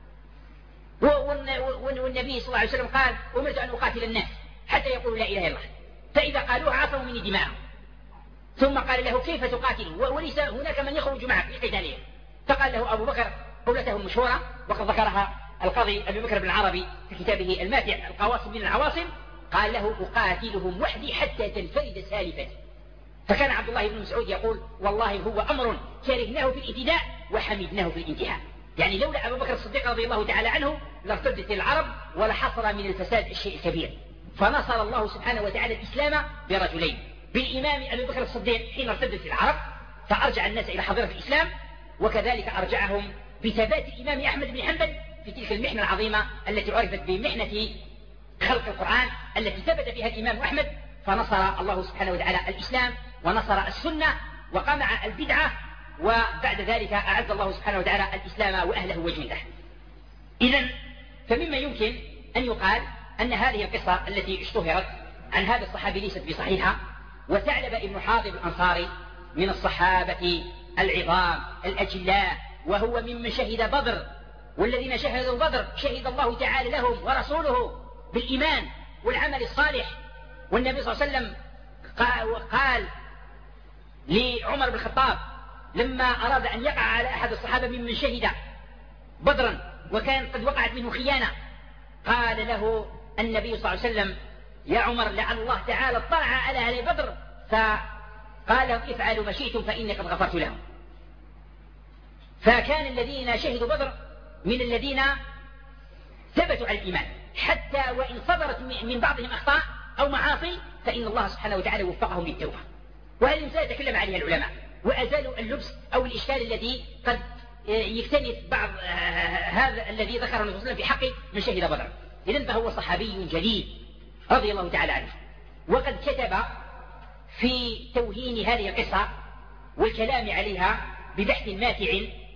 والنبي صلى الله عليه وسلم قال أمرت أن أقاتل الناس حتى يقولوا لا إله إلا الله، فإذا قالوها عصموا مني دماءهم. ثم قال له كيف تقاتل وليس هناك من يخرج معك في قتالهم؟ فقال له أبو بكر قولته المشهورة وقد ذكرها القاضي أبي بكر بن العربي في كتابه الماتع القواصم من العواصم، قال له أقاتلهم وحدي حتى تنفرد سالفتي. فكان عبد الله بن مسعود يقول والله هو أمر كرهناه في الابتداء وحمدناه في الانتهاء، يعني لولا أبو بكر الصديق رضي الله تعالى عنه لارتدت العرب ولحصل من الفساد الشيء الكبير. فنصر الله سبحانه وتعالى الإسلام برجلين، بالإمام أبي بكر الصديق حين ارتدت العرب فأرجع الناس إلى حضرة الإسلام، وكذلك أرجعهم بثبات الإمام أحمد بن حنبل في تلك المحنة العظيمة التي عرفت بمحنة خلق القرآن التي ثبت فيها الإمام أحمد، فنصر الله سبحانه وتعالى الإسلام ونصر السنة وقمع البدعة، وبعد ذلك أعز الله سبحانه وتعالى الإسلام وأهله وجنده. إذن فمما يمكن أن يقال أن هذه القصة التي اشتهرت عن هذا الصحابي ليست بصحيحة. وثعلب ابن حاطب الأنصاري من الصحابة العظام الأجلاء، وهو ممن شهد بدر، والذين شهدوا بدر شهد الله تعالى لهم ورسوله بالإيمان والعمل الصالح. والنبي صلى الله عليه وسلم قال لعمر بن الخطاب لما أراد أن يقع على أحد الصحابة ممن شهد بدرا وكان قد وقعت منه خيانة، قال له النبي صلى الله عليه وسلم يا عمر لعل الله تعالى اطلع على أهل بدر فقال افعلوا ما شئتم فإني قد غفرت لهم. فكان الذين شهدوا بدر من الذين ثبتوا على الإيمان، حتى وإن صدرت من بعضهم أخطاء أو معاصي فإن الله سبحانه وتعالى وفقهم للتوبة. وهذه المسألة تكلم عليها العلماء وأزالوا اللبس أو الإشكال الذي قد يكتنف بعض هذا الذي ذكره النبي صلى الله عليه وسلم في حق من شهد بدر. إذن فهو صحابي جليل رضي الله تعالى عنه، وقد كتب في توهين هذه القصة والكلام عليها ببحث ماتع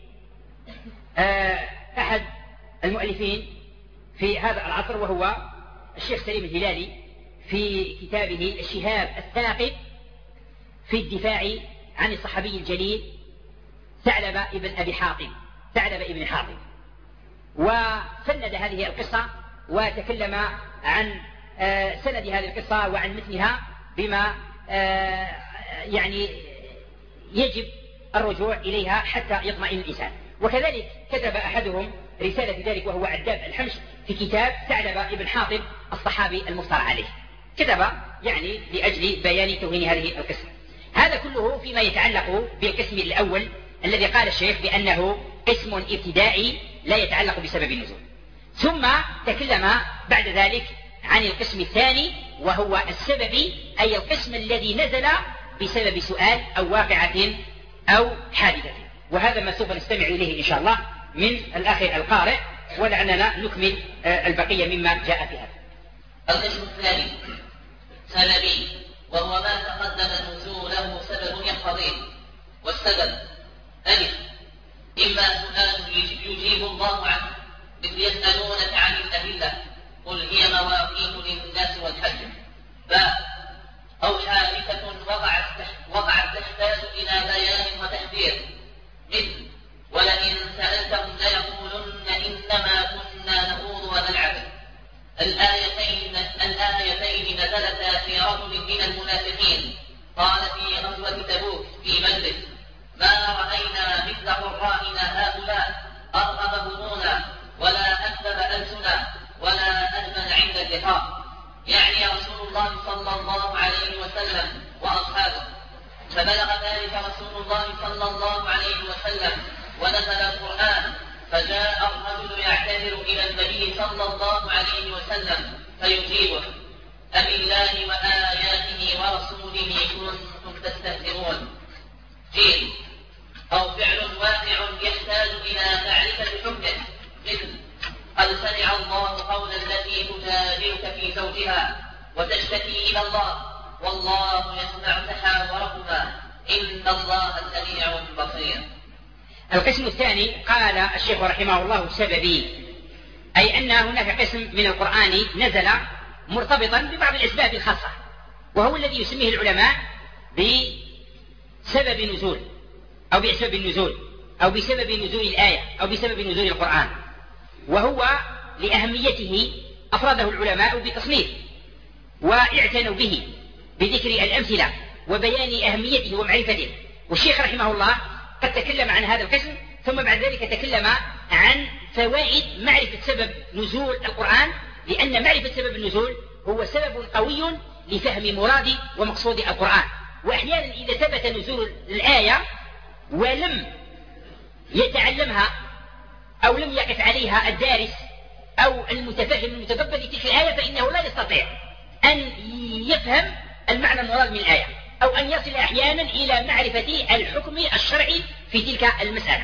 أحد المؤلفين في هذا العصر وهو الشيخ سليم الهلالي في كتابه الشهاب الثاقب في الدفاع عن الصحابي الجليل ثعلب ابن أبي حاطب ثعلب ابن حاطب، وفند هذه القصة وتكلم عن سند هذه القصة وعن مثلها بما يعني يجب الرجوع إليها حتى يطمئن الإنسان. وكذلك كتب أحدهم رسالة في ذلك وهو عداب الحمش في كتاب ثعلب ابن حاطب الصحابي المفترى عليه، كتب يعني لأجل بيان توهين هذه القصة. هذا كله فيما يتعلق بالقسم الأول الذي قال الشيخ بأنه قسم ابتدائي لا يتعلق بسبب النزول. ثم تكلم بعد ذلك عن القسم الثاني وهو السببي، أي القسم الذي نزل بسبب سؤال أو واقعة أو حادثة. وهذا ما سوف نستمع إليه إن شاء الله من الأخ القارئ، ولعلنا نكمل البقية مما جاء في هذا. القسم الثاني سببي، وهو ما تقدم نزوله سبب يقتضيه. والسبب ألف إما سؤال يجيب الله عنه، مثل يسألونك عن الأهلة قل هي مواقيت للناس والحج. باء أو حادثة وقعت وقعت تحتاج إلى بيان وتحذير، مثل ولئن سألتهم ليقولن إنما كنا نخوض ونلعب. الآيتين الآيتين نزلتا في رجل من المنافقين قال في غزوة تبوك في مجلس: ما رأينا مثل قرائنا هؤلاء أرغب همونا ولا أكذب ألسنا ولا أهمل عند اللقاء، يعني رسول الله صلى الله عليه وسلم وأصحابه. فبلغ ذلك رسول الله صلى الله عليه وسلم ونزل القرآن، فجاء الرجل يعتذر إلى النبي صلى الله عليه وسلم فيجيبه: أبالله وآياته ورسوله كنتم تستهزئون. جيم أو فعل واقع يحتاج إلى معرفة حكمه، مثل قد سمع الله قول التي تجادلك في زوجها وتشتكي إلى الله والله يسمع تحاوركما إن الله سميع بصير. القسم الثاني قال الشيخ رحمه الله سببي، أي أن هناك قسم من القرآن نزل مرتبطا ببعض الأسباب الخاصة، وهو الذي يسميه العلماء بسبب نزول أو بسبب النزول أو بسبب نزول الآية أو بسبب نزول القرآن. وهو لأهميته أفرده العلماء بتصنيف واعتنوا به بذكر الأمثلة وبيان أهميته ومعرفته. والشيخ رحمه الله قد تكلم عن هذا القسم، ثم بعد ذلك تكلم عن فوائد معرفة سبب نزول القرآن، لأن معرفة سبب النزول هو سبب قوي لفهم مراد ومقصود القرآن. وأحيانا إذا ثبت نزول الآية ولم يتعلمها أو لم يقف عليها الدارس أو المتفهم المتدبر لتلك الآية، فإنه لا يستطيع أن يفهم المعنى المراد من الآية، أو أن يصل أحيانا إلى معرفة الحكم الشرعي في تلك المسألة.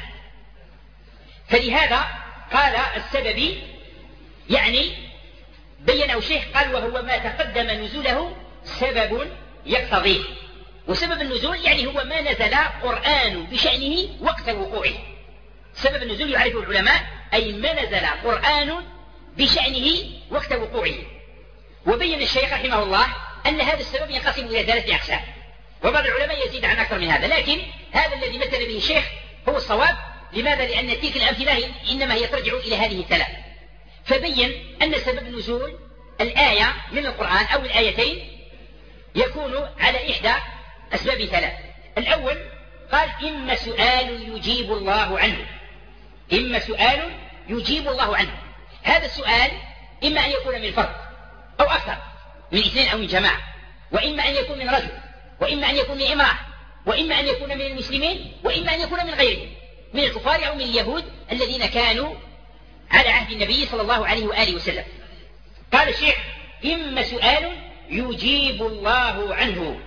فلهذا قال السبب، يعني بينه الشيخ قال وهو ما تقدم نزوله سبب يقتضيه. وسبب النزول يعني هو ما نزل قرآن بشأنه وقت وقوعه. سبب النزول يعرفه العلماء أي ما نزل قرآن بشأنه وقت وقوعه. وبين الشيخ رحمه الله أن هذا السبب ينقسم إلى ثلاثة أقسام، وبعض العلماء يزيد عن أكثر من هذا، لكن هذا الذي مثل به الشيخ هو الصواب. لماذا؟ لأن تلك الأمثلة إنما هي ترجع إلى هذه الثلاث. فبين أن سبب نزول الآية من القرآن أو الآيتين يكون على إحدى أسباب ثلاث. الأول قال إما سؤال يجيب الله عنه، إما سؤال يجيب الله عنه. هذا السؤال إما أن يكون من فرد أو أكثر من اثنين أو من جماعة، وإما أن يكون من رجل، وإما أن يكون من امرأة، وإما أن يكون من المسلمين، وإما أن يكون من غيرهم من الكفار أو من اليهود الذين كانوا على عهد النبي صلى الله عليه وآله وسلم. قال الشيخ إما سؤال يجيب الله عنه.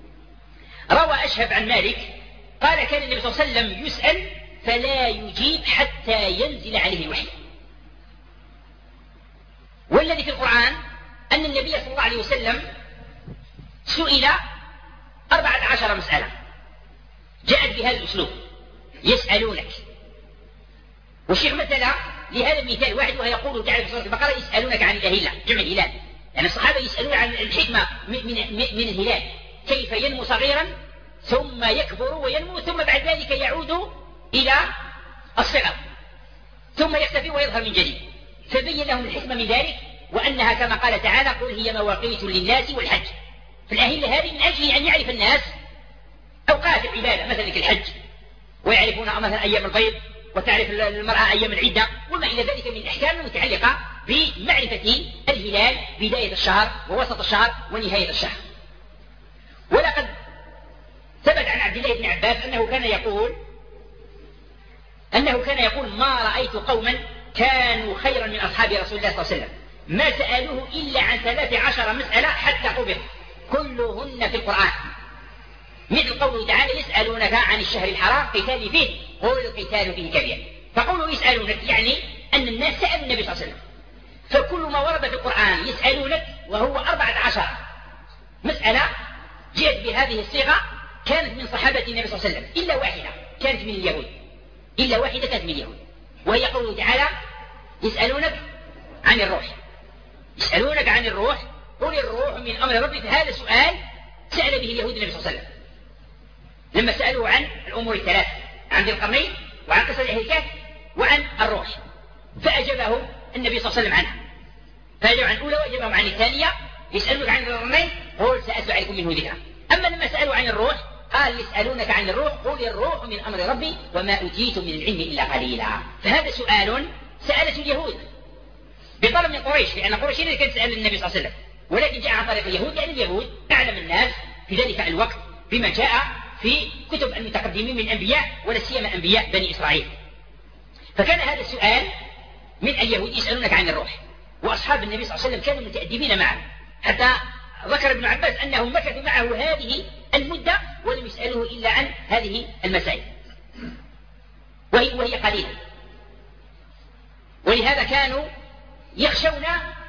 روى أشهب عن مالك قال كان النبي صلى الله عليه وسلم يسأل فلا يجيب حتى ينزل عليه الوحي. والذي في القرآن أن النبي صلى الله عليه وسلم سئل أربعة عشر مسألة جاءت بهذا الأسلوب، يسألونك. والشيخ مثل لهذا المثال واحد وهي يقول تعالى في سورة البقرة يسألونك عن الأهلة، جمع الهلال، يعني الصحابة يسألون عن الحكمة من, من, من الهلال، كيف ينمو صغيرا ثم يكبر وينمو ثم بعد ذلك يعود إلى الصغر ثم يختفي ويظهر من جديد. فبين لهم الحكمة من ذلك، وأنها كما قال تعالى قل هي مواقيت للناس والحج. فالأهلة هذه من أجل أن يعرف الناس أوقات العبادة مثلا كالحج، ويعرفون مثلا أيام البيض، وتعرف المرأة أيام العدة، وما إلى ذلك من الأحكام المتعلقة بمعرفة الهلال بداية الشهر ووسط الشهر ونهاية الشهر. ولقد ثبت عن عبد الله بن عباس أنه كان يقول أنه كان يقول ما رأيت قوما كانوا خيرا من أصحاب رسول الله صلى الله عليه وسلم ما سألوه إلا عن ثلاث عشر مسألة حتى قبض، كلهن في القرآن، مثل قوله تعالى يسألونك عن الشهر الحرام قتال فيه قل قتال فيه كبير. فقولوا يسألونك يعني أن الناس سألوا النبي صلى الله عليه وسلم، فكل ما ورد في القرآن يسألونك وهو أربعة عشر مسألة جاءت بهذه الصيغة كانت من صحابة النبي صلى الله عليه وسلم إلا واحدة كانت من اليهود، إلا واحدة كانت من اليهود، وهي قوله تعالى يسألونك عن الروح، يسألونك عن الروح قل الروح من أمر ربك. هذا سؤال سأل به اليهود النبي صلى الله عليه وسلم لما سألوا عن الأمور الثلاث، عن ذي القرنين وعن قصة أهل الكهف وعن الروح، فأجابه النبي صلى الله عليه وسلم عنها، فأجاب عن الأولى وأجابهم عن الثانية يسألونك عن ذي القرنين قل سأتلو عليكم منه ذكرا. أما لما سألوا عن الروح قال يسألونك عن الروح قل الروح من أمر ربي وما أوتيتم من العلم إلا قليلا. فهذا سؤال سألته اليهود بطلب من قريش، لأن قريش اللي كانت تسأل النبي صلى الله عليه وسلم، ولكن جاء عن طريق اليهود، لأن اليهود أعلم الناس في ذلك الوقت بما جاء في كتب المتقدمين من الأنبياء ولا سيما أنبياء بني إسرائيل. فكان هذا السؤال من اليهود يسألونك عن الروح، وأصحاب النبي صلى الله عليه وسلم كانوا متأدبين معه، حتى ذكر ابن عباس أنهم مكثوا معه هذه المدة ولم يسألوه إلا عن هذه المسائل، وهي, وهي قليلة. ولهذا كانوا يخشون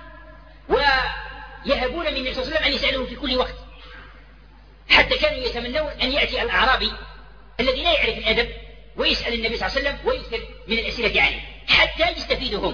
ويهبون من النبي صلى الله عليه وسلم أن يسألوه في كل وقت، حتى كانوا يتمنون أن يأتي الأعرابي الذي لا يعرف الأدب ويسأل النبي صلى الله عليه وسلم ويكثر من الأسئلة عنه حتى يستفيدهم.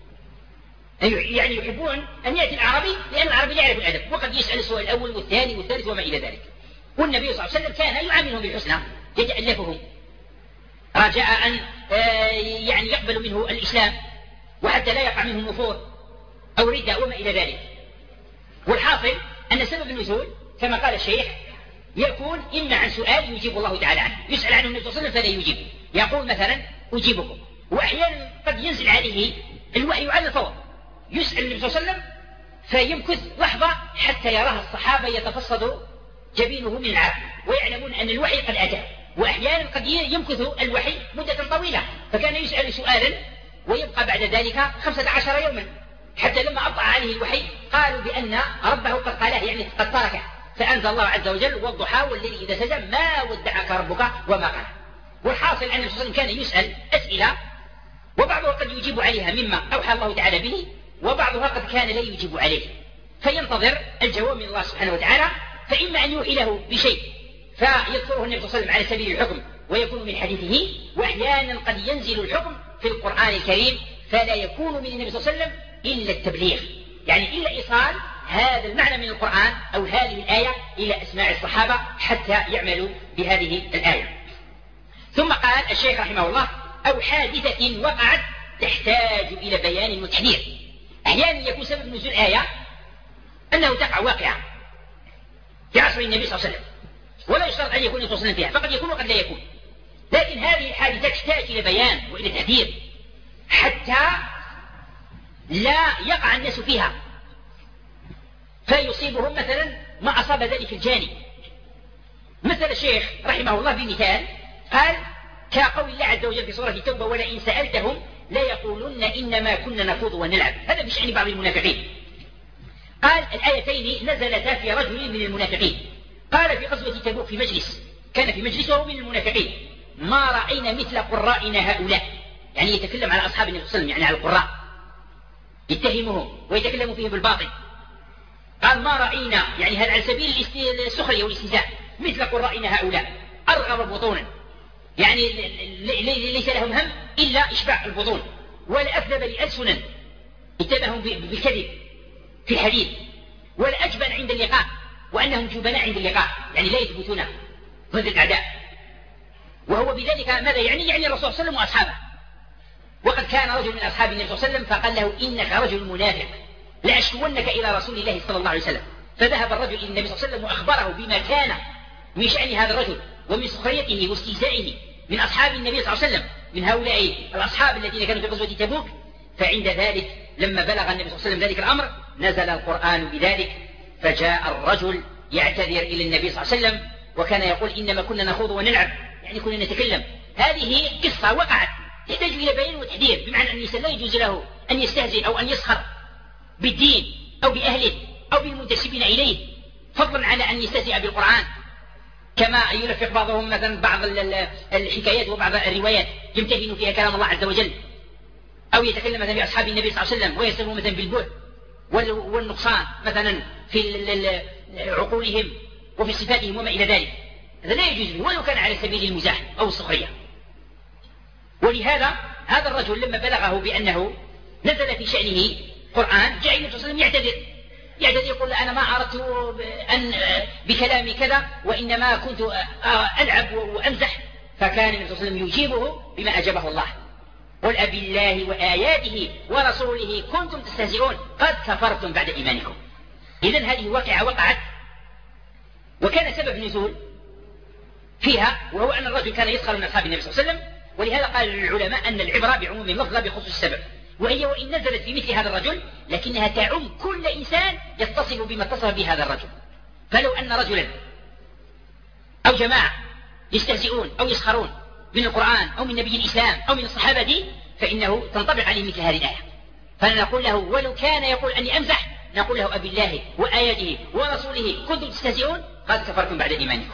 يعني يحبون أن يأتي الأعرابي لأن الأعرابي لا يعرف الأدب، وقد يسأل السؤال الأول والثاني والثالث وما إلى ذلك. والنبي صلى الله عليه وسلم كان يعاملهم بالحسنى، يتألفهم رجاء أن يعني يقبل منه الإسلام وحتى لا يقع منه نفور أو ردة وما إلى ذلك. والحاصل أن سبب النزول كما قال الشيخ يكون إما عن سؤال يجيب الله تعالى عنه، يسأل عنه النبي صلى الله عليه وسلم فلا يجيب، يقول مثلا أجيبكم. وأحيانا قد ينزل عليه الوحي على الفور، يسأل النبي صلى الله عليه وسلم فيمكث لحظة حتى يراه الصحابة يتفصد جبينه من العرق ويعلمون أن الوحي قد أتى. وأحيانا قد يمكث الوحي مدة طويلة، فكان يسأل سؤالا ويبقى بعد ذلك خمسة عشر يوما، حتى لما أبطأ عليه الوحي قالوا بأن ربه قد قاله، يعني قد تركه، فأنزل الله عز وجل والضحى والليل إذا سجى ما ودعك ربك وما قال. والحاصل أن النبي صلى الله عليه وسلم كان يسأل أسئلة وبعضها قد يجيب عليها مما أوحى الله تعالى به، وبعضها قد كان لا يجيب عليه، فينتظر الجواب من الله سبحانه وتعالى، فإما أن يوحي له بشيء فيذكره النبي صلى الله عليه وسلم على سبيل الحكم ويكون من حديثه، وأحيانا قد ينزل الحكم في القرآن الكريم فلا يكون من النبي صلى الله عليه وسلم إلا التبليغ، يعني إلا إيصال هذا المعنى من القرآن أو هذه الآية إلى أسماع الصحابة حتى يعملوا بهذه الآية. ثم قال الشيخ رحمه الله أو حادثة وقعت تحتاج إلى بيان وتحذير. أحيانا يكون سبب نزول آية أنه تقع واقعة في عصر النبي صلى الله عليه وسلم ولا يشترط أن يكون يتصل فيها، فقد يكون وقد لا يكون، لكن هذه الحادثة تحتاج إلى بيان وإلى تحذير حتى لا يقع الناس فيها فيصيبهم مثلا ما أصاب ذلك الجاني. مثل الشيخ رحمه الله بمثال قال كقول الله عز وجل في سورة التوبة ولئن سألتهم لا يقولن إنما كنا نخوض ونلعب، هذا بشأن بعض المنافقين. قال الآيتين نزلتا في رجل من المنافقين، قال في غزوة تبوك في مجلس، كان في مجلس وهو من المنافقين، ما رأينا مثل قرائنا هؤلاء، يعني يتكلم على أصحاب النبي صلى الله عليه وسلم، يعني على القراء يتهمهم ويتكلم فيهم بالباطل. قال ما رأينا، يعني هذا على سبيل السخرية والاستهزاء، مثل قرائنا هؤلاء أرغب بطونا، يعني ليس لهم هم إلا إشباع البطون، ولا أكذب لألسنا اتبعهم بالكذب في الحديث، ولا أجبن عند اللقاء، وأنهم جبناء عند اللقاء، يعني لا يثبتون ضد الأعداء. وهو بذلك ماذا يعني؟ يعني الرسول صلى الله عليه وسلم وأصحابه. وقد كان رجل من أصحاب النبي صلى الله عليه وسلم فقال له إنك رجل منافق لأشكونك إلى رسول الله صلى الله عليه وسلم. فذهب الرجل إلى النبي صلى الله عليه وسلم وأخبره بما كان من شأن هذا الرجل ومن سخريته واستهزائه من أصحاب النبي صلى الله عليه وسلم، من هؤلاء الأصحاب الذين كانوا في غزوة تبوك. فعند ذلك لما بلغ النبي صلى الله عليه وسلم ذلك الأمر نزل القرآن بذلك، فجاء الرجل يعتذر إلى النبي صلى الله عليه وسلم وكان يقول إنما كنا نخوض ونلعب، يعني كنا نتكلم. هذه قصة وقعت تحتاج إلى بيان وتحذير، بمعنى أن الإنسان لا يجوز له أن يستهزئ أو أن يسخر بالدين أو بأهله أو بالمنتسبين إليه، فضلا عن أن يستهزئ بالقرآن كما يلفق بعضهم مثلا بعض الحكايات وبعض الروايات يمتهن فيها كلام الله عز وجل، أو يتكلم مثلا بأصحاب النبي صلى الله عليه وسلم ويسألوا مثلا بالبعد والنقصان مثلا في عقولهم وفي صفاتهم وما إلى ذلك. هذا لا يجوز به ولو كان على سبيل المزاح أو السخرية. ولهذا هذا الرجل لما بلغه بأنه نزل في شأنه قرآن جاء النبي صلى الله عليه وسلم يعتذر يعتذر يقول أنا ما أردت أن بكلامي كذا وإنما كنت ألعب وأمزح. فكان النبي صلى الله عليه وسلم يجيبه بما أجابه الله: قل أبي الله وآياته ورسوله كنتم تستهزئون قد كفرتم بعد إيمانكم. إذن هذه واقعة وقعت وكان سبب نزول فيها، وهو أن الرجل كان يسخر من أصحاب النبي صلى الله عليه وسلم. ولهذا قال العلماء أن العبرة بعموم اللفظ لا بخصوص السبب، وهي وإن نزلت في مثل هذا الرجل لكنها تعم كل إنسان يتصف بما اتصف به هذا الرجل. فلو أن رجلا أو جماعة يستهزئون أو يسخرون من القرآن أو من نبي الإسلام أو من الصحابة فإنه تنطبق عليه مثل هذه الآية. فنقول له ولو كان يقول أني أمزح نقول له أبي الله وآياته ورسوله كنتم تستهزئون قد كفرتم بعد إيمانكم.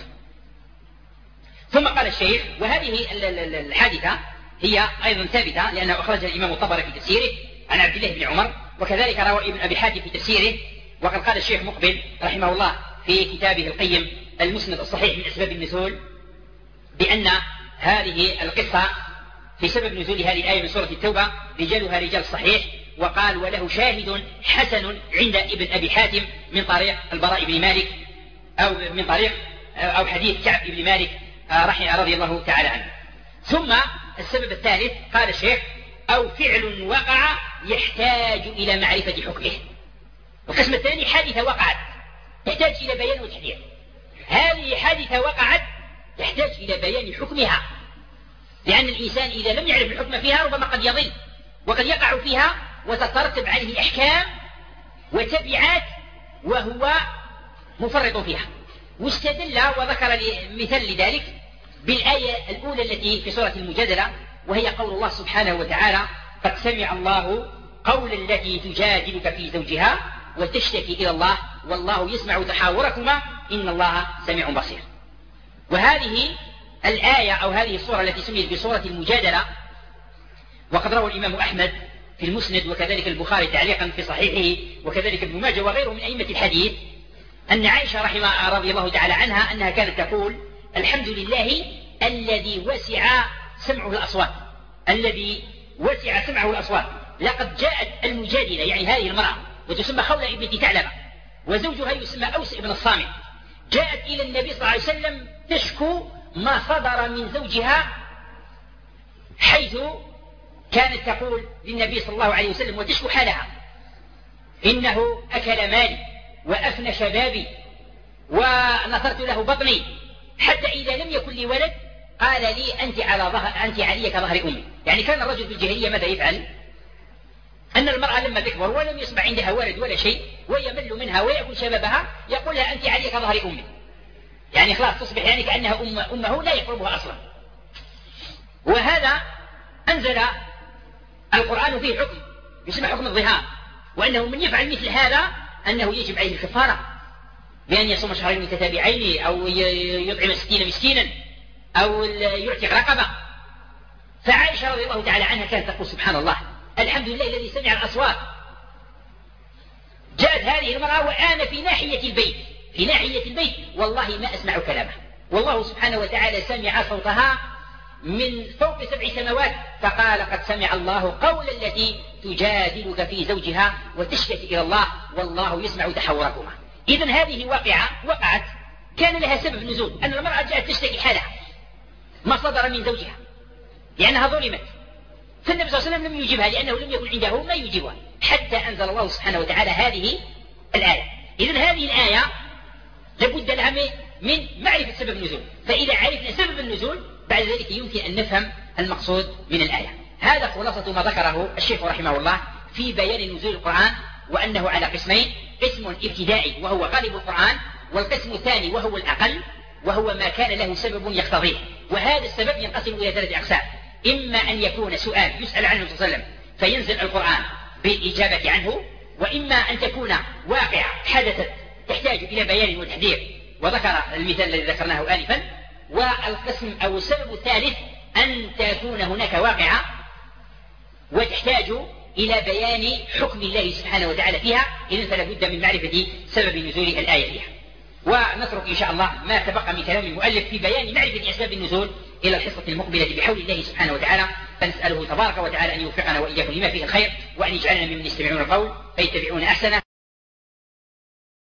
ثم قال الشيخ: وهذه الحادثة هي أيضا ثابتة لأنه أخرجها الإمام الطبري في تفسيره عن عبد الله بن عمر، وكذلك روى ابن أبي حاتم في تفسيره. وقد قال الشيخ مقبل رحمه الله في كتابه القيم المسند الصحيح من أسباب النزول بأن هذه القصة في سبب نزول هذه الآية من سورة التوبة رجالها رجال صحيح. وقال: وله شاهد حسن عند ابن أبي حاتم من طريق البراء بن مالك أو من طريق أو حديث كعب بن مالك رحمه رضي الله تعالى عنه. ثم السبب الثالث قال الشيخ: أو فعل وقع يحتاج إلى معرفة حكمه. القسم الثاني حادثة وقعت تحتاج إلى بيان وتحذير. هذه حادثة وقعت تحتاج إلى بيان حكمها، لأن الإنسان إذا لم يعرف الحكم فيها ربما قد يضل وقد يقع فيها وتترتب عليه أحكام وتبعات وهو مفرط فيها. واستدل وذكر مثال لذلك بالآية الأولى التي في سورة المجادلة، وهي قول الله سبحانه وتعالى: قد سمع الله قول التي تجادلك في زوجها وتشتكي إلى الله والله يسمع تحاوركما إن الله سميع بصير. وهذه الآية أو هذه السورة التي سميت بسورة المجادلة، وقد روى الإمام أحمد في المسند وكذلك البخاري تعليقا في صحيحه وكذلك ابن ماجه وغيره من أئمة الحديث أن عائشة رحمها رضي الله تعالى عنها أنها كانت تقول: الحمد لله الذي وسع سمعه الأصوات الذي وسع سمعه الأصوات لقد جاءت المجادلة يعني هذه المرأة وتسمى خولة ابنة ثعلبة وزوجها يسمى أوس ابن الصامت، جاءت إلى النبي صلى الله عليه وسلم تشكو ما صدر من زوجها، حيث كانت تقول للنبي صلى الله عليه وسلم وتشكو حالها: إنه أكل مالي وأفنى شبابي ونثرت له بطني حتى إذا لم يكن لي ولد قال لي أنت على ظهر أنت علي كظهر أمي. يعني كان الرجل في الجاهلية ماذا يفعل؟ أن المرأة لما تكبر ولم يصبح عندها ولد ولا شيء ويمل منها ويأكل شبابها يقول لها أنت علي كظهر أمي، يعني خلاص تصبح يعني كأنها أم أمه لا يقربها أصلا. وهذا أنزل القرآن فيه حكم يسمى حكم الظهار، وأنه من يفعل مثل هذا أنه يجب عليه الكفارة بأن يصوم شهرين متتابعين أو يطعم ستين مسكينا أو يعتق رقبة. فعائشة رضي الله تعالى عنها كانت تقول: سبحان الله الحمد لله الذي سمع الأصوات. جاءت هذه المرأة وأنا في ناحية البيت في ناحية البيت والله ما أسمع كلامه، والله سبحانه وتعالى سمع صوتها من فوق سبع سماوات فقال: قد سمع الله قول التي تجادلك في زوجها وتشتكي إلى الله والله يسمع تحاوركما. إذن هذه واقعة وقعت كان لها سبب نزول، أن المرأة جاءت تشتكي حالها ما صدر من زوجها لأنها ظلمت، فالنبي صلى الله عليه وسلم لم يجيبها لأنه لم يكن عنده ما يجيبها حتى أنزل الله سبحانه وتعالى هذه الآية. إذن هذه الآية لابد لها من معرفة سبب النزول، فإذا عرفنا سبب النزول بعد ذلك يمكن أن نفهم المقصود من الآية. هذا خلاصة ما ذكره الشيخ رحمه الله في بيان نزول القرآن، وأنه على قسمين: قسم ابتدائي وهو غالب القرآن، والقسم الثاني وهو الأقل وهو ما كان له سبب يقتضيه. وهذا السبب ينقسم إلى ثلاثة أقسام: إما أن يكون سؤال يسأل عنه صلى الله عليه وسلم فينزل القرآن بالإجابة عنه، وإما أن تكون واقعة حدثت تحتاج إلى بيان وتحذير، وذكر المثال الذي ذكرناه آنفا. والقسم أو السبب الثالث أن تكون هناك واقعة وتحتاج إلى بيان حكم الله سبحانه وتعالى فيها، إذن فلا بد من معرفة سبب نزول الآية فيها. ونترك إن شاء الله ما تبقى من كلام المؤلف في بيان معرفة أسباب النزول إلى الحصة المقبلة بحول الله سبحانه وتعالى، فنسأله تبارك وتعالى أن يوفقنا وإياكم لما فيه الخير، وأن يجعلنا ممن يستمعون القول فيتبعون أحسنه.